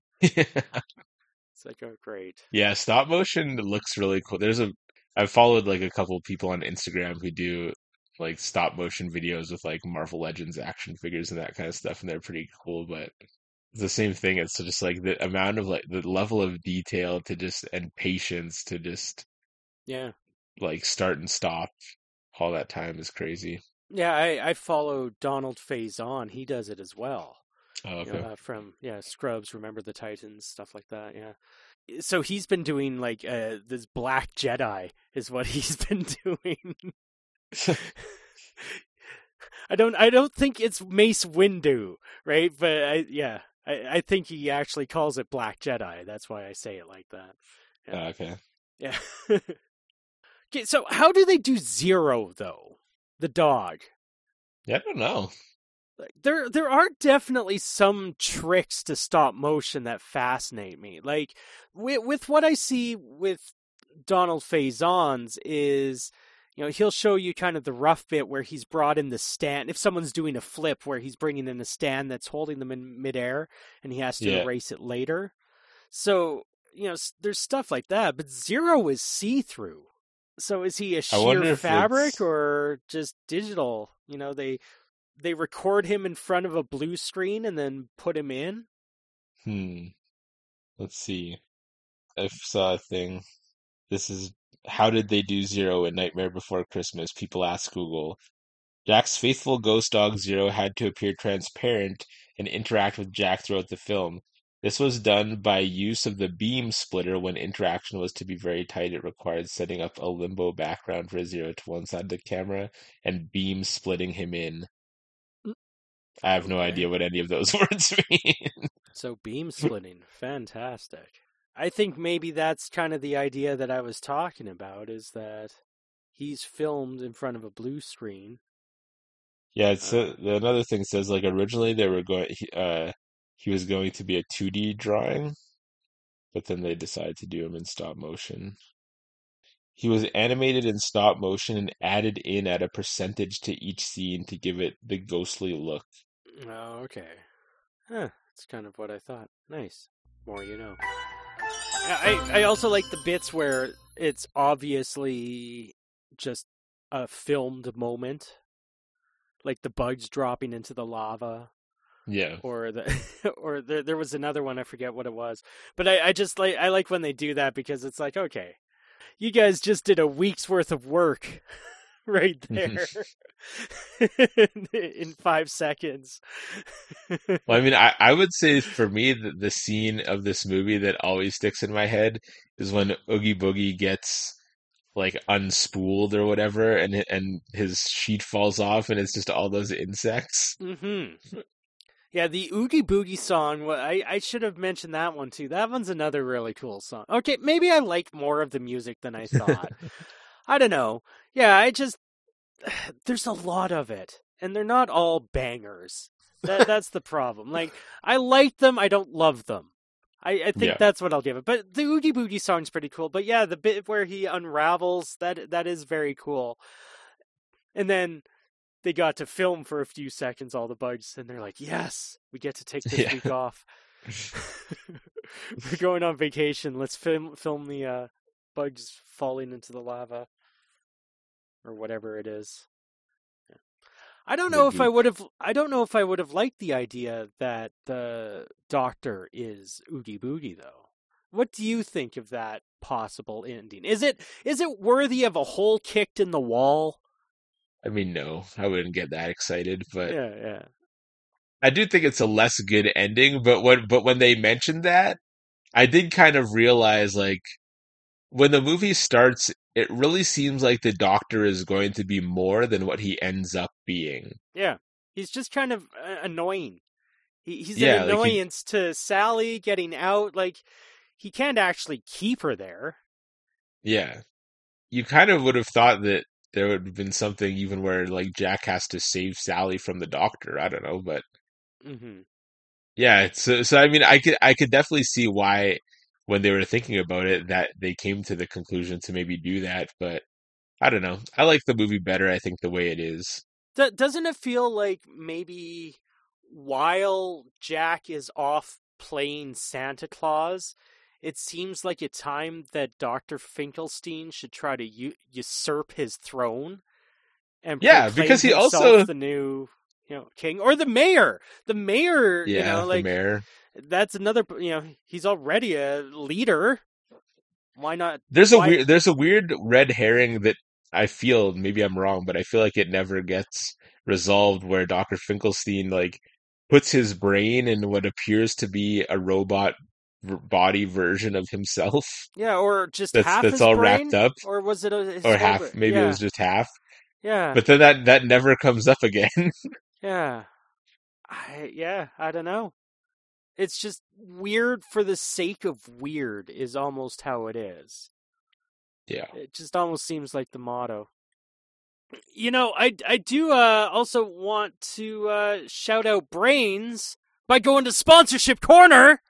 it's like, oh great. Yeah, stop motion looks really cool. I've followed like a couple people on Instagram who do like stop motion videos with like Marvel Legends action figures and that kind of stuff, and they're pretty cool. But it's the same thing. It's just like the amount of like the level of detail to just and patience to just Yeah. like start and stop all that time is crazy. Yeah, I follow Donald Faison. He does it as well. Oh, okay. From Scrubs, Remember the Titans, stuff like that. Yeah. so he's been doing like this Black Jedi is what he's been doing. I don't think it's Mace Windu, right? But I think he actually calls it Black Jedi. That's why I say it like that. Yeah. Okay. Yeah. Okay, so how do they do Zero though? The dog. Yeah, I don't know. Like, there are definitely some tricks to stop motion that fascinate me. Like with what I see with Donald Faison's is, he'll show you kind of the rough bit where he's brought in the stand. If someone's doing a flip where he's bringing in a stand that's holding them in midair and he has to erase it later. So, there's stuff like that, but Zero is see-through. So is he a sheer fabric or just digital? They record him in front of a blue screen and then put him in? Let's see. I saw a thing. This is how did they do Zero in Nightmare Before Christmas? People ask Google. Jack's faithful ghost dog Zero had to appear transparent and interact with Jack throughout the film. This was done by use of the beam splitter. When interaction was to be very tight, it required setting up a limbo background for Zero to one side of the camera and beam splitting him in. I have no idea what any of those words mean. So beam splitting, fantastic. I think maybe that's kind of the idea that I was talking about, is that he's filmed in front of a blue screen. Yeah, another thing says, like, originally they were he was going to be a 2D drawing, but then they decided to do him in stop motion. He was animated in stop motion and added in at a percentage to each scene to give it the ghostly look. Oh, okay. That's kind of what I thought. Nice. More you know. I also like the bits where it's obviously just a filmed moment. Like the bugs dropping into the lava. Yeah. Or there was another one, I forget what it was. But I just like when they do that, because it's like, okay, you guys just did a week's worth of work right there in 5 seconds. Well, I mean, I would say for me that the scene of this movie that always sticks in my head is when Oogie Boogie gets like unspooled or whatever, and his sheet falls off, and it's just all those insects. Mm-hmm. Yeah, the Oogie Boogie song, I should have mentioned that one too. That one's another really cool song. Okay, maybe I like more of the music than I thought. I don't know. Yeah, there's a lot of it, and they're not all bangers. That's the problem. Like, I like them, I don't love them. I think that's what I'll give it. But the Oogie Boogie song's pretty cool. But yeah, the bit where he unravels, that is very cool. And then they got to film for a few seconds all the bugs, and they're like, yes, we get to take this week off. We're going on vacation. Let's film the bugs falling into the lava or whatever it is. Yeah. I don't know if I would have liked the idea that the doctor is Oogie Boogie though. What do you think of that possible ending? Is it worthy of a hole kicked in the wall? I mean, no, I wouldn't get that excited, but yeah. I do think it's a less good ending. But when they mentioned that, I did kind of realize, like, when the movie starts, it really seems like the doctor is going to be more than what he ends up being. Yeah, he's just kind of annoying. He's an annoyance to Sally getting out. Like, he can't actually keep her there. Yeah. You kind of would have thought that there would have been something even where, like, Jack has to save Sally from the doctor. I don't know, but yeah. So I mean, I could definitely see why, when they were thinking about it, that they came to the conclusion to maybe do that. But I don't know. I like the movie better, I think, the way it is. Doesn't it feel like maybe while Jack is off playing Santa Claus, it seems like a time that Dr. Finkelstein should try to usurp his throne, and because he also the new king, or the mayor. The mayor, the mayor. That's another. He's already a leader. Why not? There's a weird red herring that I feel, maybe I'm wrong, but I feel like it never gets resolved, where Dr. Finkelstein, like, puts his brain in what appears to be a robot body version of himself. Yeah, or just half That's his all brain, wrapped up, or was it his or whole half. Maybe it yeah, was just half. yeah, But then that never comes up again. yeah. I don't know. It's just weird for the sake of weird is almost how it is. Yeah. It just almost seems like the motto. I do also want to shout out Brains by going to Sponsorship Corner.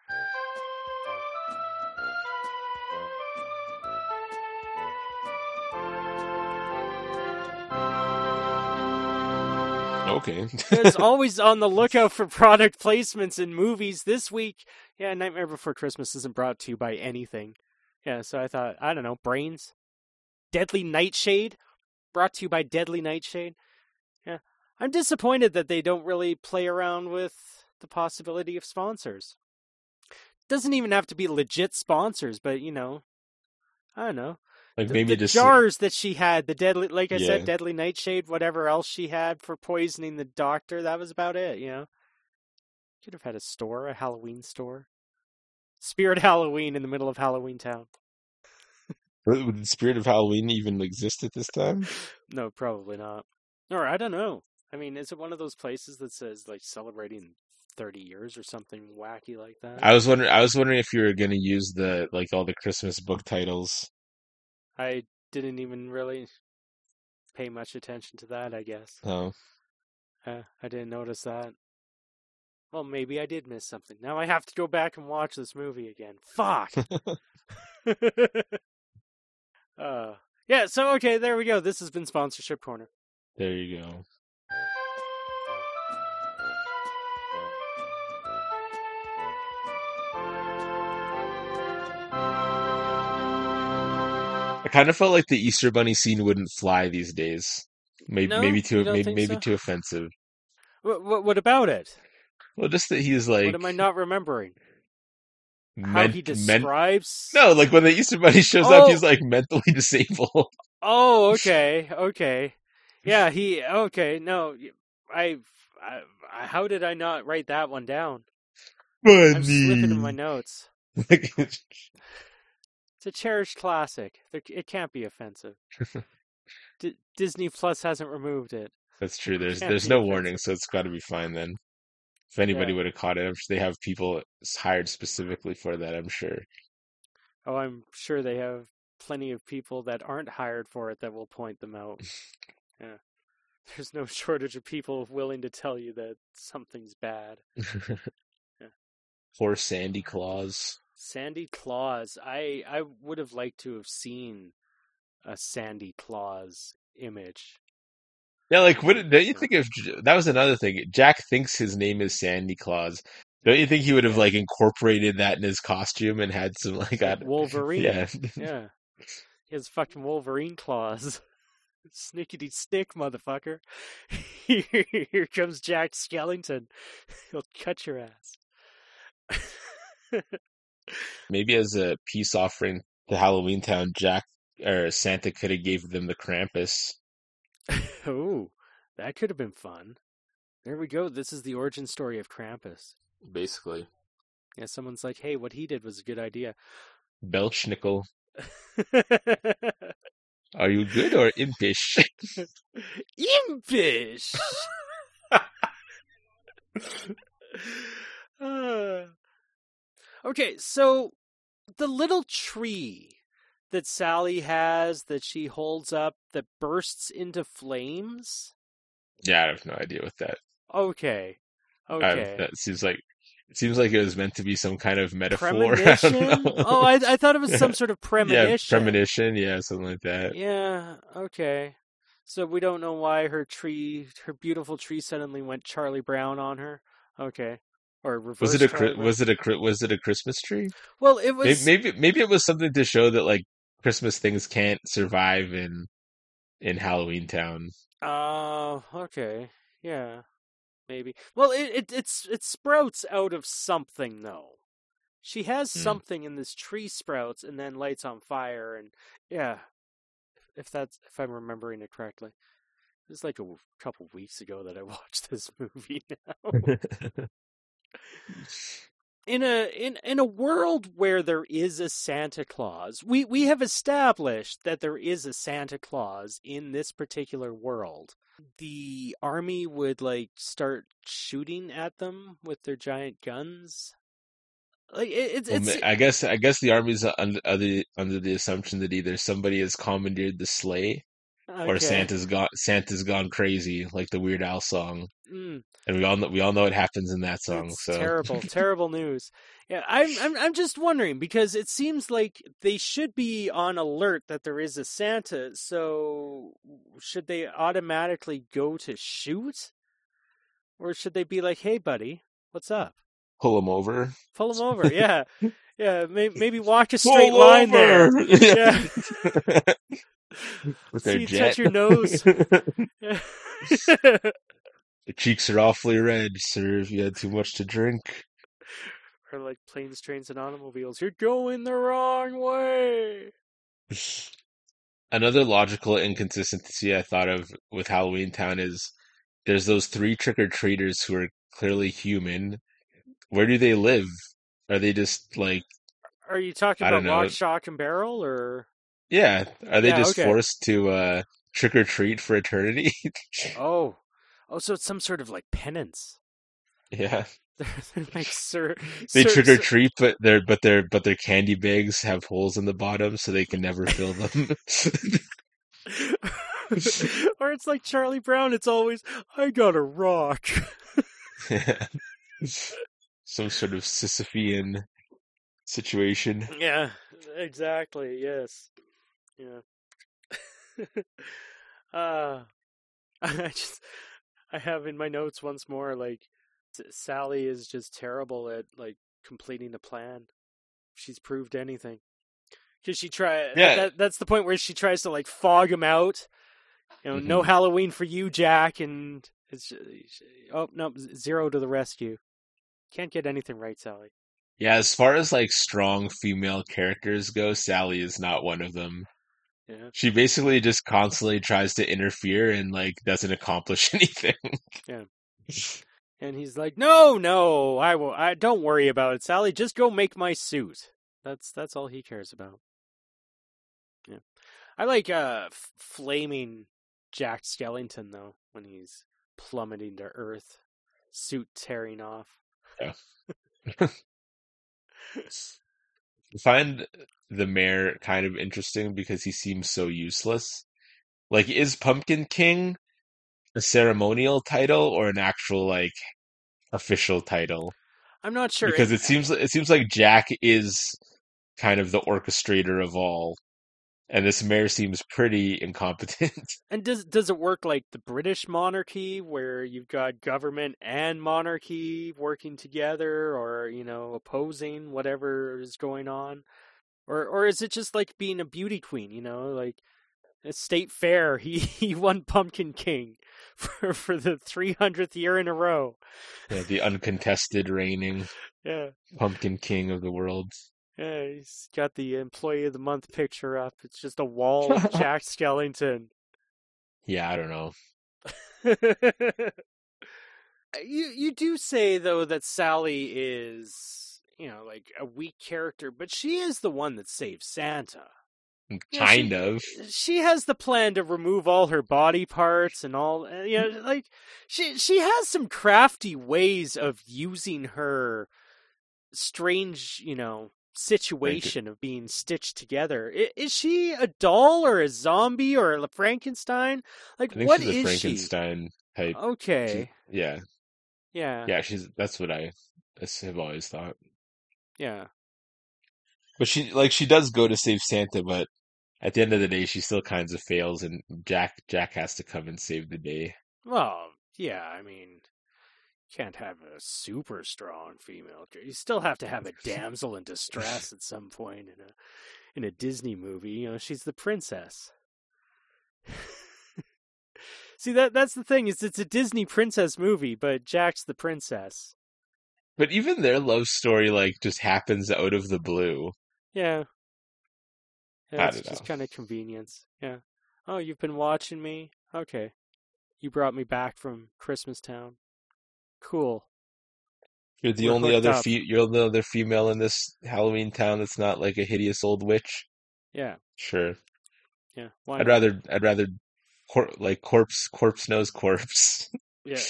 Okay. Is always on the lookout for product placements in movies. This week, Nightmare Before Christmas isn't brought to you by anything. Yeah, so I thought, I don't know, Brains? Deadly Nightshade? Brought to you by Deadly Nightshade? Yeah. I'm disappointed that they don't really play around with the possibility of sponsors. Doesn't even have to be legit sponsors, but, I don't know. Like maybe the just jars that she had, the deadly, like I Yeah. said, Deadly Nightshade, whatever else she had for poisoning the doctor, that was about it, Could have had a store, a Halloween store. Spirit Halloween in the middle of Halloween Town. Would the Spirit of Halloween even exist at this time? No, probably not. Or I don't know. I mean, is it one of those places that says like celebrating 30 years or something wacky like that? I was wondering if you were going to use all the Christmas book titles. I didn't even really pay much attention to that, I guess. Oh. I didn't notice that. Well, maybe I did miss something. Now I have to go back and watch this movie again. Fuck! Yeah, so okay, there we go. This has been Sponsorship Corner. There you go. I kind of felt like the Easter Bunny scene wouldn't fly these days. Maybe No? maybe You too don't think maybe so? too offensive. What about it? Well, just that he's What am I not remembering? How he meant describes... No, like when the Easter Bunny shows Oh! up, he's like mentally disabled. Oh, okay. Yeah, okay, no, how did I not write that one down? I'm slipping in my notes. It's a cherished classic. It can't be offensive. Disney Plus hasn't removed it. That's true. There's Can't be no offensive. warning, so it's got to be fine then. If anybody Yeah. would have caught it, I'm sure they have people hired specifically for that, I'm sure. Oh, I'm sure they have plenty of people that aren't hired for it that will point them out. Yeah. There's no shortage of people willing to tell you that something's bad. Poor Sandy Claus. Sandy Claus. I would have liked to have seen a Sandy Claus image. Yeah, like, don't you think if that was another thing? Jack thinks his name is Sandy Claus. Don't you think he would have like incorporated that in his costume and had some like Wolverine. Yeah. Yeah. He has fucking Wolverine claws. Snickety stick, motherfucker. Here comes Jack Skellington. He'll cut your ass. Maybe as a peace offering to Halloween Town, Santa could have gave them the Krampus. Oh, that could have been fun. There we go. This is the origin story of Krampus. Basically. Yeah, someone's like, hey, what he did was a good idea. Belschnickel. Are you good or impish? Impish! Okay, so the little tree that Sally has that she holds up that bursts into flames? Yeah, I have no idea what that. Okay. That seems like it was meant to be some kind of metaphor. Premonition? I don't know. Oh, I thought it was some sort of premonition. Yeah, premonition. Yeah, something like that. Yeah, okay. So we don't know why her beautiful tree suddenly went Charlie Brown on her. Okay. Or reverse Was it Charlie Brown. was it a Christmas tree? Well, it was Maybe it was something to show that like Christmas things can't survive in Halloween Town. Oh, okay. Yeah. Maybe. Well, it sprouts out of something though. She has something in this tree sprouts and then lights on fire and yeah. If I'm remembering it correctly. It was like a couple weeks ago that I watched this movie now. in a world where there is a Santa Claus, we have established that there is a Santa Claus in this particular world. The army would like start shooting at them with their giant guns. Like it's I guess the army's under the assumption that either somebody has commandeered the sleigh or okay. Santa's gone crazy, like the Weird Al song. Mm. And we all know what happens in that song. It's So terrible, terrible news. Yeah, I'm just wondering because it seems like they should be on alert that there is a Santa. So should they automatically go to shoot, or should they be like, "Hey, buddy, what's up? pull them over. Pull him over." Yeah, yeah. Maybe walk a Pull straight line there. over Yeah. with their See, jet. touch your nose. Yeah. The cheeks are awfully red, sir. If you had too much to drink. Or like planes, trains, and automobiles. You're going the wrong way. Another logical inconsistency I thought of with Halloween Town is there's those three trick-or-treaters who are clearly human. Where do they live? Are they just like, Are you talking I don't about Lock, know. Shock, and Barrel, or? Yeah, are they Yeah, just okay. forced to trick or treat for eternity? Oh, so it's some sort of like penance. Yeah. They're like sir, They sir, trick or sir. treat, but their candy bags have holes in the bottom so they can never fill them. Or it's like Charlie Brown. It's always I got a rock. Yeah. Some sort of Sisyphean situation. Yeah, exactly. Yes. Yeah. uh I just I have in my notes once more like Sally is just terrible at like completing a plan. She's proved anything because she Yeah. that's the point where she tries to like fog him out. You know, no hmm Halloween for you, Jack, and it's oh no, zero to the rescue. Can't get anything right, Sally. Yeah, as far as like strong female characters go, Sally is not one of them. Yeah, She basically just constantly tries to interfere and like doesn't accomplish anything. yeah. And he's like, no, I will. I don't worry about it, Sally. Just go make my suit. That's all he cares about. Yeah, I like flaming Jack Skellington though when he's plummeting to Earth, suit tearing off. Yeah. I find the mayor kind of interesting because he seems so useless. Like, is Pumpkin King a ceremonial title or an actual like official title? I'm not sure. Because it seems like Jack is kind of the orchestrator of all, and this mayor seems pretty incompetent. And does it work like the British monarchy, where you've got government and monarchy working together, or opposing whatever is going on, or is it just like being a beauty queen? Like at State Fair, he won Pumpkin King for the 300th year in a row. Yeah, the uncontested reigning Yeah, Pumpkin King of the world. yeah, he's got the Employee of the Month picture up. It's just a wall of Jack Skellington. Yeah, I don't know. You do say though that Sally is like a weak character, but she is the one that saves Santa. Kind She of. she has the plan to remove all her body parts and all. Like she has some crafty ways of using her strange Frank- situation of being stitched together. Is she a doll or a zombie or a Frankenstein? Like I think what she's a is she? Frankenstein type. Okay, Yeah, yeah, yeah. That's what I have always thought. yeah. But she does go to save Santa, but at the end of the day, she still kinds of fails, and Jack has to come and save the day. Well, yeah, I mean, can't have a super strong female. You still have to have a damsel in distress at some point in a Disney movie. She's the princess. See that's the thing is it's a Disney princess movie, but Jack's the princess. But even their love story like just happens out of the blue. Yeah, yeah, I it's don't know. just kind of convenience. Yeah. Oh, you've been watching me? Okay. You brought me back from Christmas Town. Cool. We're hooked up. you're the other female in this Halloween town that's not like a hideous old witch. Yeah, Sure. yeah. Why I'd not? rather like corpse knows corpse. Yeah.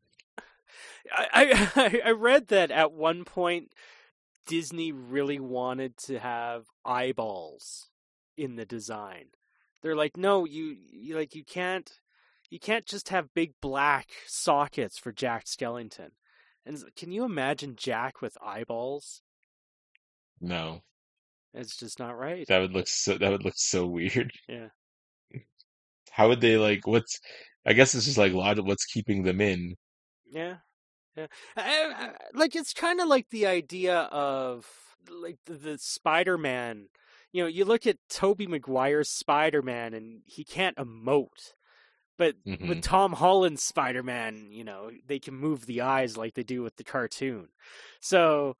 I read that at one point Disney really wanted to have eyeballs in the design. They're like, no, you can't just have big black sockets for Jack Skellington. And can you imagine Jack with eyeballs? No. It's just not right. That would look so weird. Yeah. How would they like I guess it's just like logic what's keeping them in. Yeah. Yeah. Like it's kind of like the idea of like the Spider-Man. You know, you look at Tobey Maguire's Spider-Man and he can't emote. But with Hmm. Tom Holland's Spider-Man, you know, they can move the eyes like they do with the cartoon. So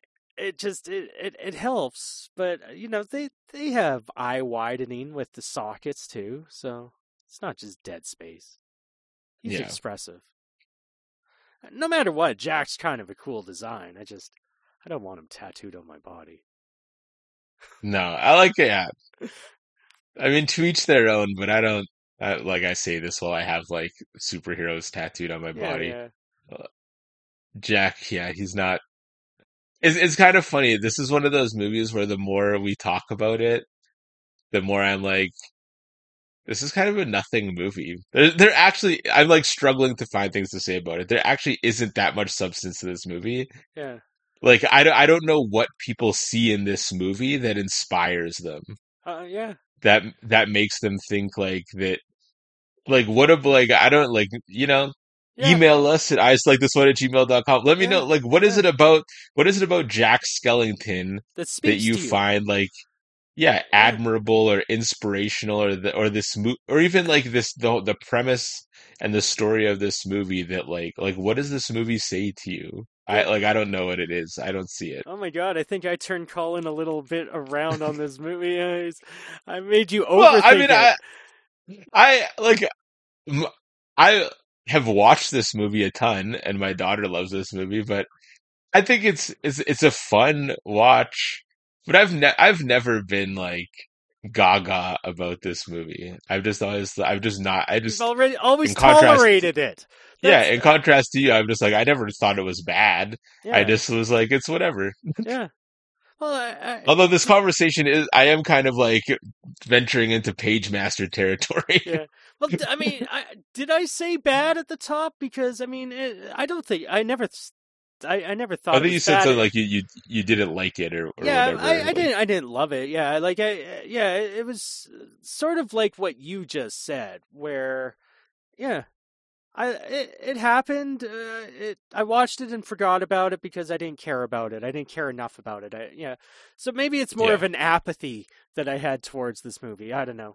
it helps, but you know, they have eye widening with the sockets too, so it's not just dead space. He's Yeah. expressive. No matter what, Jack's kind of a cool design. I don't want him tattooed on my body. No, I like it. Yeah. I mean, to each their own, but I don't like I say this while I have like superheroes tattooed on my Yeah, body. yeah. Uh, Jack, yeah, he's not. It's kind of funny. This is one of those movies where the more we talk about it, the more I'm like, this is kind of a nothing movie. There actually, I'm like struggling to find things to say about it. There actually isn't that much substance to this movie. Yeah. Like, I don't know what people see in this movie that inspires them, Yeah. that makes them think like that. Like, what if, like, I don't, like, Yeah. email us at icelikethisone@gmail.com. Let me Yeah. know, like, Yeah. what is it about Jack Skellington That that speaks you to you. find, like, yeah, Yeah. admirable or inspirational or this or even like the premise and the story of this movie that like what does this movie say to you? Yeah. I don't know what it is. I don't see it. Oh my god, I think I turned Colin a little bit around on this movie. I made you Well, I overthink mean, it. I like m- I have watched this movie a ton, and my daughter loves this movie, but I think it's a fun watch. But I've never been like gaga about this movie. I've just not. I You've just already always in contrast, tolerated it. yeah. That's In contrast to you, I'm just like I never thought it was bad. I yeah, just was like it's whatever. yeah. Well, Although this conversation I am kind of like venturing into Page Master territory. yeah. Well, I mean, did I say bad at the top? Because I mean, I don't think I never I thought it think you was said bad. something like you didn't like it or Yeah, whatever. Like, I didn't love it. Yeah, like yeah, it was sort of like what you just said, where yeah, it happened. I watched it and forgot about it because I didn't care about it. I didn't care enough about it. Yeah, so maybe it's more of yeah. an apathy that I had towards this movie. I don't know.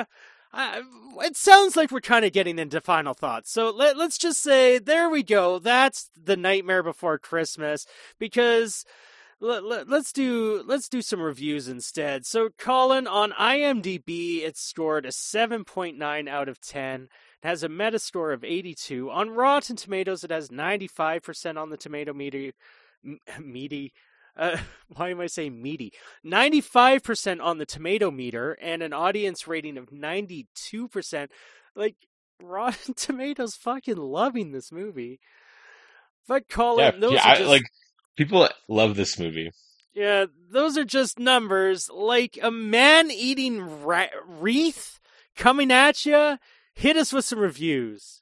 It sounds like we're kind of getting into final thoughts. So let's just say there we go. That's The Nightmare Before Christmas because. Let's do some reviews instead. So, Colin, on IMDb, it scored a 7.9 out of 10. It has a Metascore of 82. On Rotten Tomatoes, it has 95% on the tomato meter. Meaty. Why am I saying meaty? 95% on the tomato meter and an audience rating of 92%. Like, Rotten Tomatoes fucking loving this movie. But, Colin, those are just. Like people love this movie. Yeah, those are just numbers. Like a man-eating wreath coming at you. Hit us with some reviews.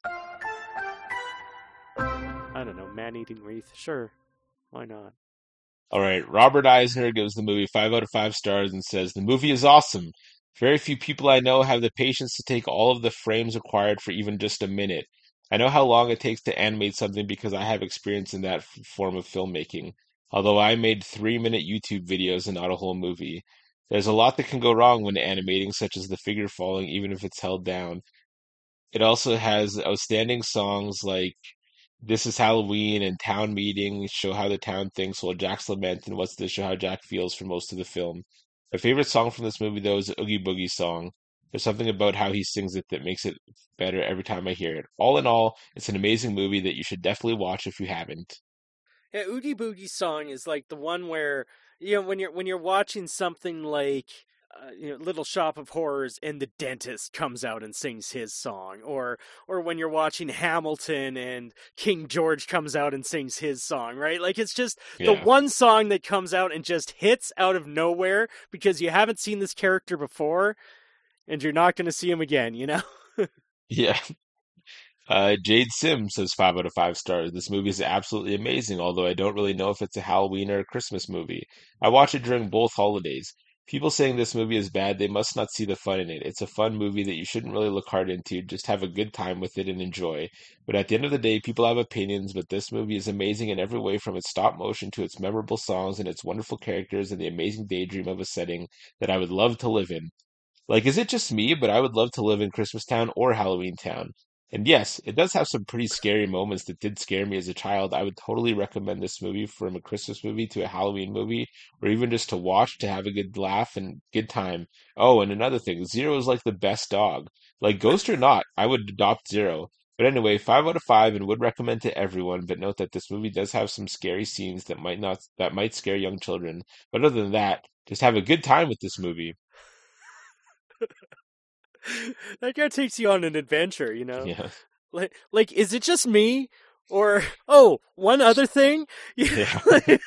I don't know, man-eating wreath. Sure, why not? All right, Robert Eisner gives the movie 5 out of 5 stars and says the movie is awesome. Very few people I know have the patience to take all of the frames required for even just a minute. I know how long it takes to animate something because I have experience in that form of filmmaking. Although I made 3-minute YouTube videos and not a whole movie. There's a lot that can go wrong when animating, such as the figure falling, even if it's held down. It also has outstanding songs like This Is Halloween and Town Meeting show how the town thinks, while Jack's Lament and What's This show how Jack feels for most of the film. My favorite song from this movie, though, is the Oogie Boogie song. There's something about how he sings it that makes it better every time I hear it. All in all, it's an amazing movie that you should definitely watch if you haven't. Yeah, Oogie Boogie's song is like the one where, you know, when you're watching something like Little Shop of Horrors and the dentist comes out and sings his song, or when you're watching Hamilton and King George comes out and sings his song, right? Like it's just the Yeah. one song that comes out and just hits out of nowhere because you haven't seen this character before and you're not going to see him again, you know? Yeah. Jade Sim says 5 out of 5 stars. This movie is absolutely amazing, although I don't really know if it's a Halloween or a Christmas movie. I watch it during both holidays. People saying this movie is bad, they must not see the fun in it. It's a fun movie that you shouldn't really look hard into, just have a good time with it and enjoy. But at the end of the day, people have opinions, but this movie is amazing in every way from its stop motion to its memorable songs and its wonderful characters and the amazing daydream of a setting that I would love to live in. Like, is it just me, but I would love to live in Christmas Town or Halloween Town. And yes, it does have some pretty scary moments that did scare me as a child. I would totally recommend this movie from a Christmas movie to a Halloween movie, or even just to watch to have a good laugh and good time. Oh, and another thing, Zero is like the best dog. Like, ghost or not, I would adopt Zero. But anyway, 5 out of 5 and would recommend to everyone, but note that this movie does have some scary scenes that might scare young children. But other than that, just have a good time with this movie. That guy takes you on an adventure, you know? Yeah. Like, is it just me? Or, oh, one other thing? Yeah.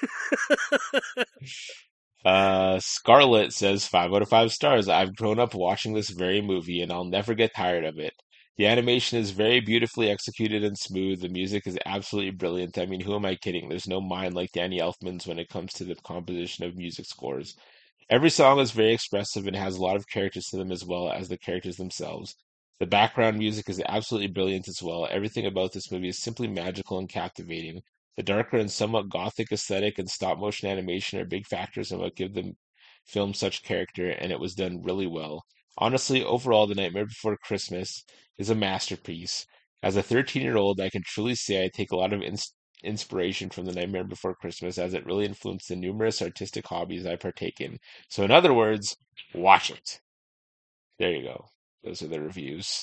Scarlett says 5 out of 5 stars. I've grown up watching this very movie and I'll never get tired of it. The animation is very beautifully executed and smooth. The music is absolutely brilliant. I mean, who am I kidding? There's no mind like Danny Elfman's when it comes to the composition of music scores. Every song is very expressive and has a lot of characters to them as well as the characters themselves. The background music is absolutely brilliant as well. Everything about this movie is simply magical and captivating. The darker and somewhat gothic aesthetic and stop motion animation are big factors in what give the film such character, and it was done really well. Honestly, overall, The Nightmare Before Christmas is a masterpiece. As a 13-year-old, I can truly say I take a lot of inspiration from The Nightmare Before Christmas as it really influenced the numerous artistic hobbies I partake in. So, in other words, watch it. There you go. Those are the reviews.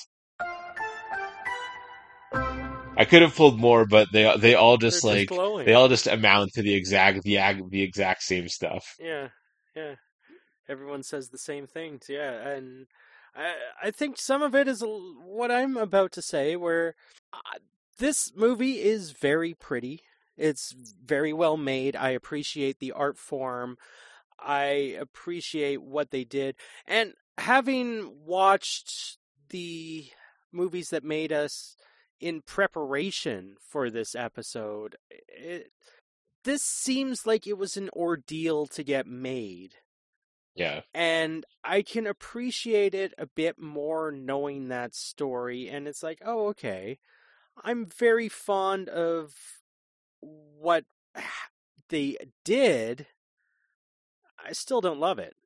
I could have pulled more, but they all just They're just like glowing. they all just amount to the exact same stuff. Yeah, yeah. Everyone says the same things, yeah. And I think some of it is what I'm about to say, where this movie is very pretty. It's very well made. I appreciate the art form. I appreciate what they did. And having watched the movies that made us in preparation for this episode, this seems like it was an ordeal to get made. Yeah. And I can appreciate it a bit more knowing that story. And it's like, oh, okay. I'm very fond of what they did. I still don't love it.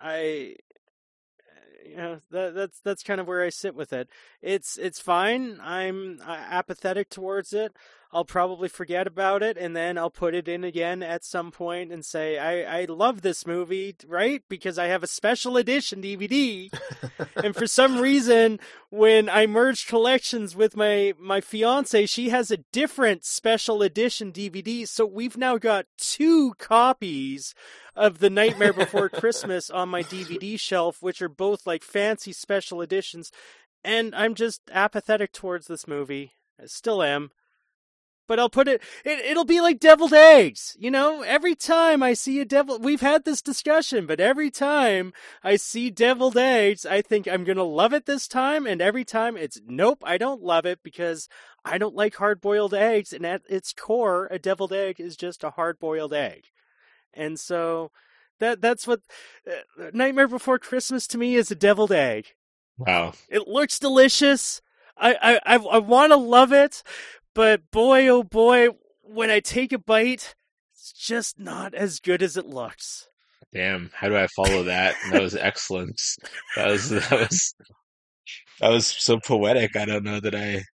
That's kind of where I sit with it. It's fine. I'm apathetic towards it. I'll probably forget about it, and then I'll put it in again at some point and say, I love this movie, right? Because I have a special edition DVD. And for some reason, when I merged collections with my fiance, she has a different special edition DVD. So we've now got 2 copies of The Nightmare Before Christmas on my DVD shelf, which are both like fancy special editions. And I'm just apathetic towards this movie. I still am. But I'll put it'll be like deviled eggs. You know, every time I see we've had this discussion, but every time I see deviled eggs, I think I'm going to love it this time. And every time it's, nope, I don't love it because I don't like hard-boiled eggs. And at its core, a deviled egg is just a hard-boiled egg. And so that's what Nightmare Before Christmas to me is, a deviled egg. Wow. It looks delicious. I want to love it. But boy, oh boy, when I take a bite, it's just not as good as it looks. Damn, how do I follow that? That was excellent. That was so poetic. I don't know that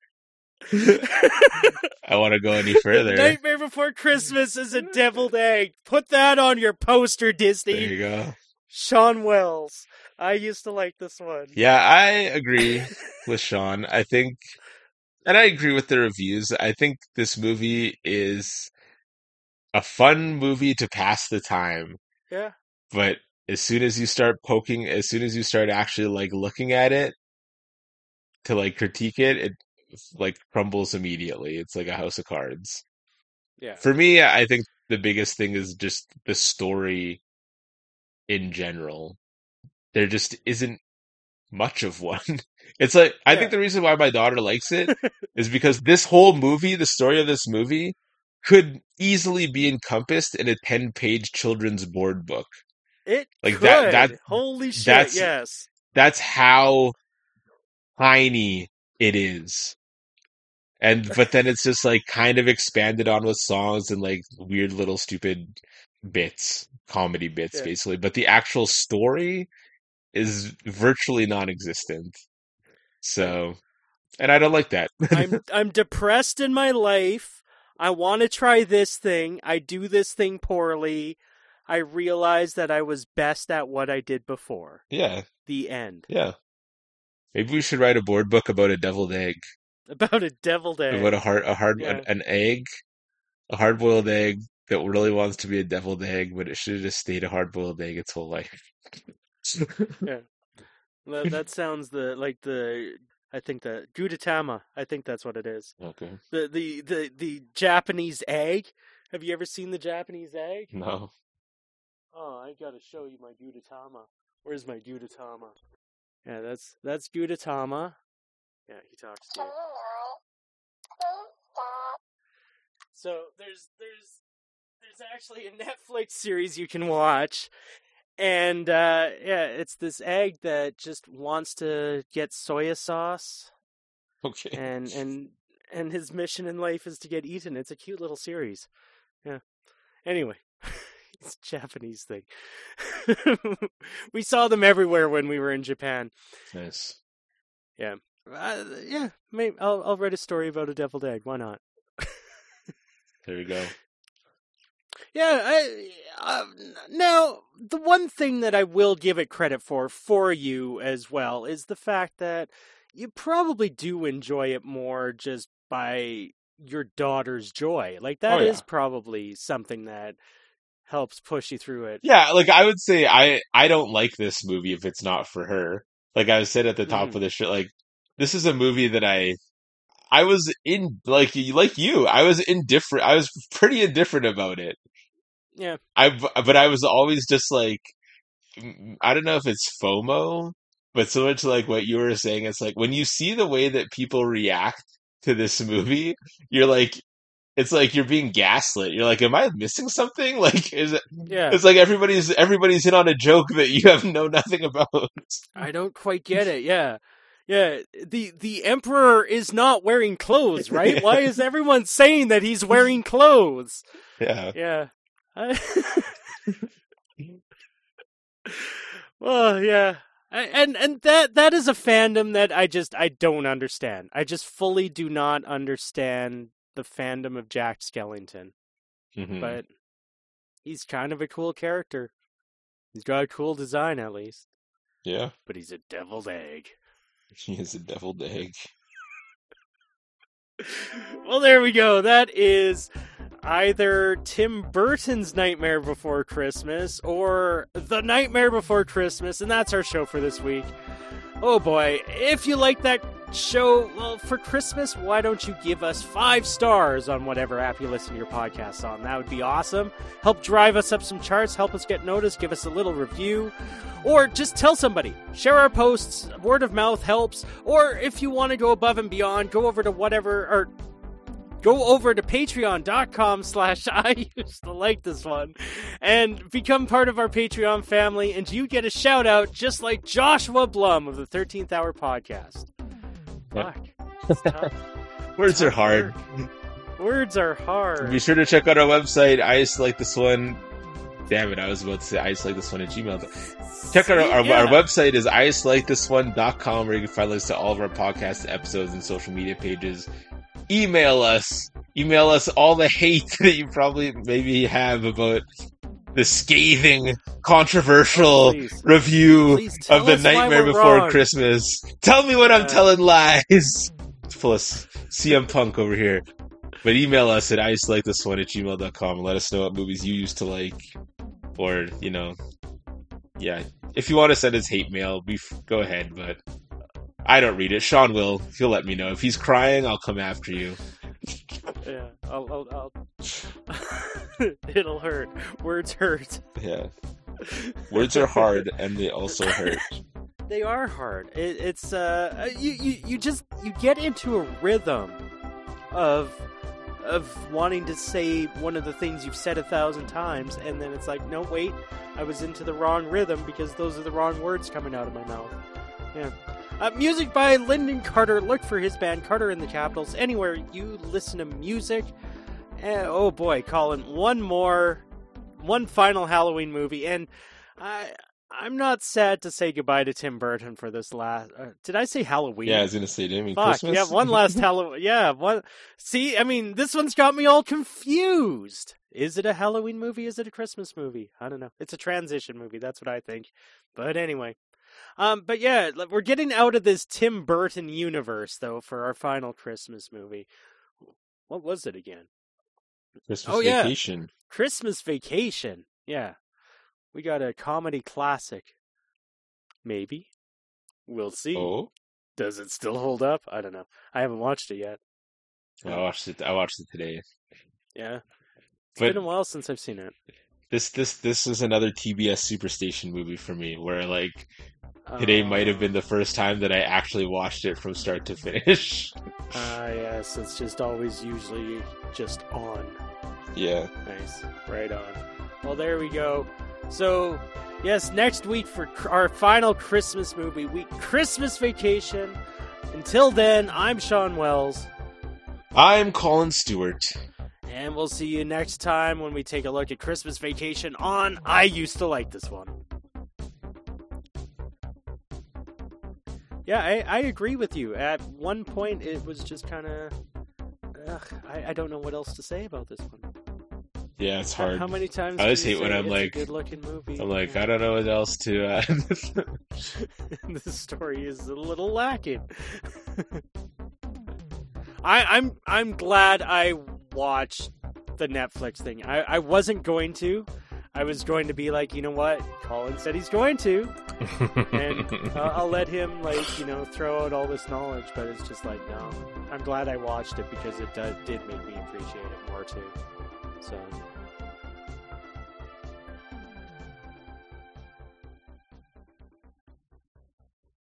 I want to go any further. Nightmare Before Christmas is a deviled egg. Put that on your poster, Disney. There you go. Sean Wells. I used to like this one. Yeah, I agree with Sean. I think, and I agree with the reviews. I think this movie is a fun movie to pass the time. Yeah. But as soon as you start actually like looking at it to like critique it, it like crumbles immediately. It's like a house of cards. Yeah. For me, I think the biggest thing is just the story in general. There just isn't much of one. It's like, I think the reason why my daughter likes it is because this whole movie, the story of this movie, could easily be encompassed in a 10-page children's board book. It like could. That Holy shit, yes. That's how tiny it is. But then it's just like kind of expanded on with songs and like weird little stupid bits, comedy bits, basically. But the actual story is virtually non-existent. So, and I don't like that. I'm depressed in my life. I want to try this thing. I do this thing poorly. I realize that I was best at what I did before. Yeah. The end. Yeah. Maybe we should write a board book about a deviled egg. About a deviled egg. About an egg, a hard-boiled egg that really wants to be a deviled egg, but it should have just stayed a hard-boiled egg its whole life. Yeah. That sounds I think the Gudetama. I think that's what it is. Okay. The Japanese egg. Have you ever seen the Japanese egg? No. Oh, I gotta show you my Gudetama. Where's my Gudetama? Yeah, that's Gudetama. Yeah, he talks to you. So there's actually a Netflix series you can watch. And it's this egg that just wants to get soya sauce. Okay. And his mission in life is to get eaten. It's a cute little series. Yeah. Anyway, it's a Japanese thing. We saw them everywhere when we were in Japan. Nice. Yeah. Maybe I'll write a story about a deviled egg. Why not? There you go. Yeah, now, the one thing that I will give it credit for you as well, is the fact that you probably do enjoy it more just by your daughter's joy. Like, that is probably something that helps push you through it. Yeah, like, I would say I don't like this movie if it's not for her. Like I said at the top of the show, like, this is a movie that I was in, like you, I was indifferent. I was pretty indifferent about it. Yeah. But I was always just like, I don't know if it's FOMO, but so much like what you were saying, it's like when you see the way that people react to this movie, you're like, it's like you're being gaslit. You're like, am I missing something? Like, is it? Yeah. It's like everybody's in on a joke that you have know nothing about. I don't quite get it. Yeah. Yeah, the emperor is not wearing clothes, right? Why is everyone saying that he's wearing clothes? Yeah. Yeah. Well, yeah. And that is a fandom that I don't understand. I just fully do not understand the fandom of Jack Skellington. Mm-hmm. But he's kind of a cool character. He's got a cool design, at least. Yeah. But he's a deviled egg. He is a deviled egg. Well, there we go. That is either Tim Burton's Nightmare Before Christmas or The Nightmare Before Christmas, and that's our show for this week. Oh boy, if you like that show, well, for Christmas, why don't you give us 5 stars on whatever app you listen to your podcasts on? That would be awesome. Help drive us up some charts, help us get noticed, give us a little review, or just tell somebody. Share our posts, word of mouth helps, or if you want to go above and beyond, go over to patreon.com/I used to like this one and become part of our Patreon family, and you get a shout out just like Joshua Blum of the 13th Hour Podcast. Fuck. It's tough. Words are hard. Words are hard. Be sure to check out our website. I used to like this one. Damn it, I was about to say I used to like this one at Gmail. Check out our website is iuslikethisone.com, where you can find links to all of our podcast episodes and social media pages. Email us all the hate that you probably maybe have about the scathing, controversial review of The Nightmare Before Christmas. Tell me when I'm telling lies. Full of CM Punk over here. But email us at iusedelikeThisOne@gmail.com and let us know what movies you used to like. Or, yeah. If you want to send us hate mail, go ahead, but I don't read it. Sean will. He'll let me know. If he's crying, I'll come after you. Yeah, I'll... It'll hurt. Words hurt. Yeah. Words are hard, and they also hurt. They are hard. It's you get into a rhythm of wanting to say one of the things you've said 1,000 times, and then it's like, no, wait, I was into the wrong rhythm because those are the wrong words coming out of my mouth. Yeah. Music by Lyndon Carter. Look for his band Carter in the Capitals anywhere you listen to music. Oh boy, Colin, one final Halloween movie, and I'm not sad to say goodbye to Tim Burton for this last. Did I say Halloween? Yeah, I was gonna say, do you mean Fuck, Christmas? yeah, one last Halloween. Yeah, one. See, I mean, this one's got me all confused. Is it a Halloween movie? Is it a Christmas movie? I don't know. It's a transition movie. That's what I think. But anyway. But yeah, we're getting out of this Tim Burton universe, though, for our final Christmas movie. What was it again? Christmas Vacation. Yeah. Christmas Vacation. Yeah. We got a comedy classic. Maybe. We'll see. Oh? Does it still hold up? I don't know. I haven't watched it yet. I watched it today. Yeah. It's But been a while since I've seen it. this is another TBS Superstation movie for me, where like today might have been the first time that I actually watched it from start to finish. Yes, it's just always usually just on. Yeah. Nice. Right on. Well, there we go. So, yes, next week for our final Christmas movie week, Christmas Vacation. Until then, I'm Sean Wells. I'm Colin Stewart. And we'll see you next time when we take a look at Christmas Vacation on I Used to Like This One. Yeah, I agree with you. At one point, it was just kind of... I don't know what else to say about this one. Yeah, it's hard. How many times I do just you hate when say I'm it's like... a good-looking movie? I'm like, Yeah. I don't know what else to... The story is a little lacking. I'm glad I watched the Netflix thing. I wasn't going to. I was going to be like, you know what? Colin said he's going to. And I'll let him, throw out all this knowledge. But it's just like, no. I'm glad I watched it because it did make me appreciate it more, too. So...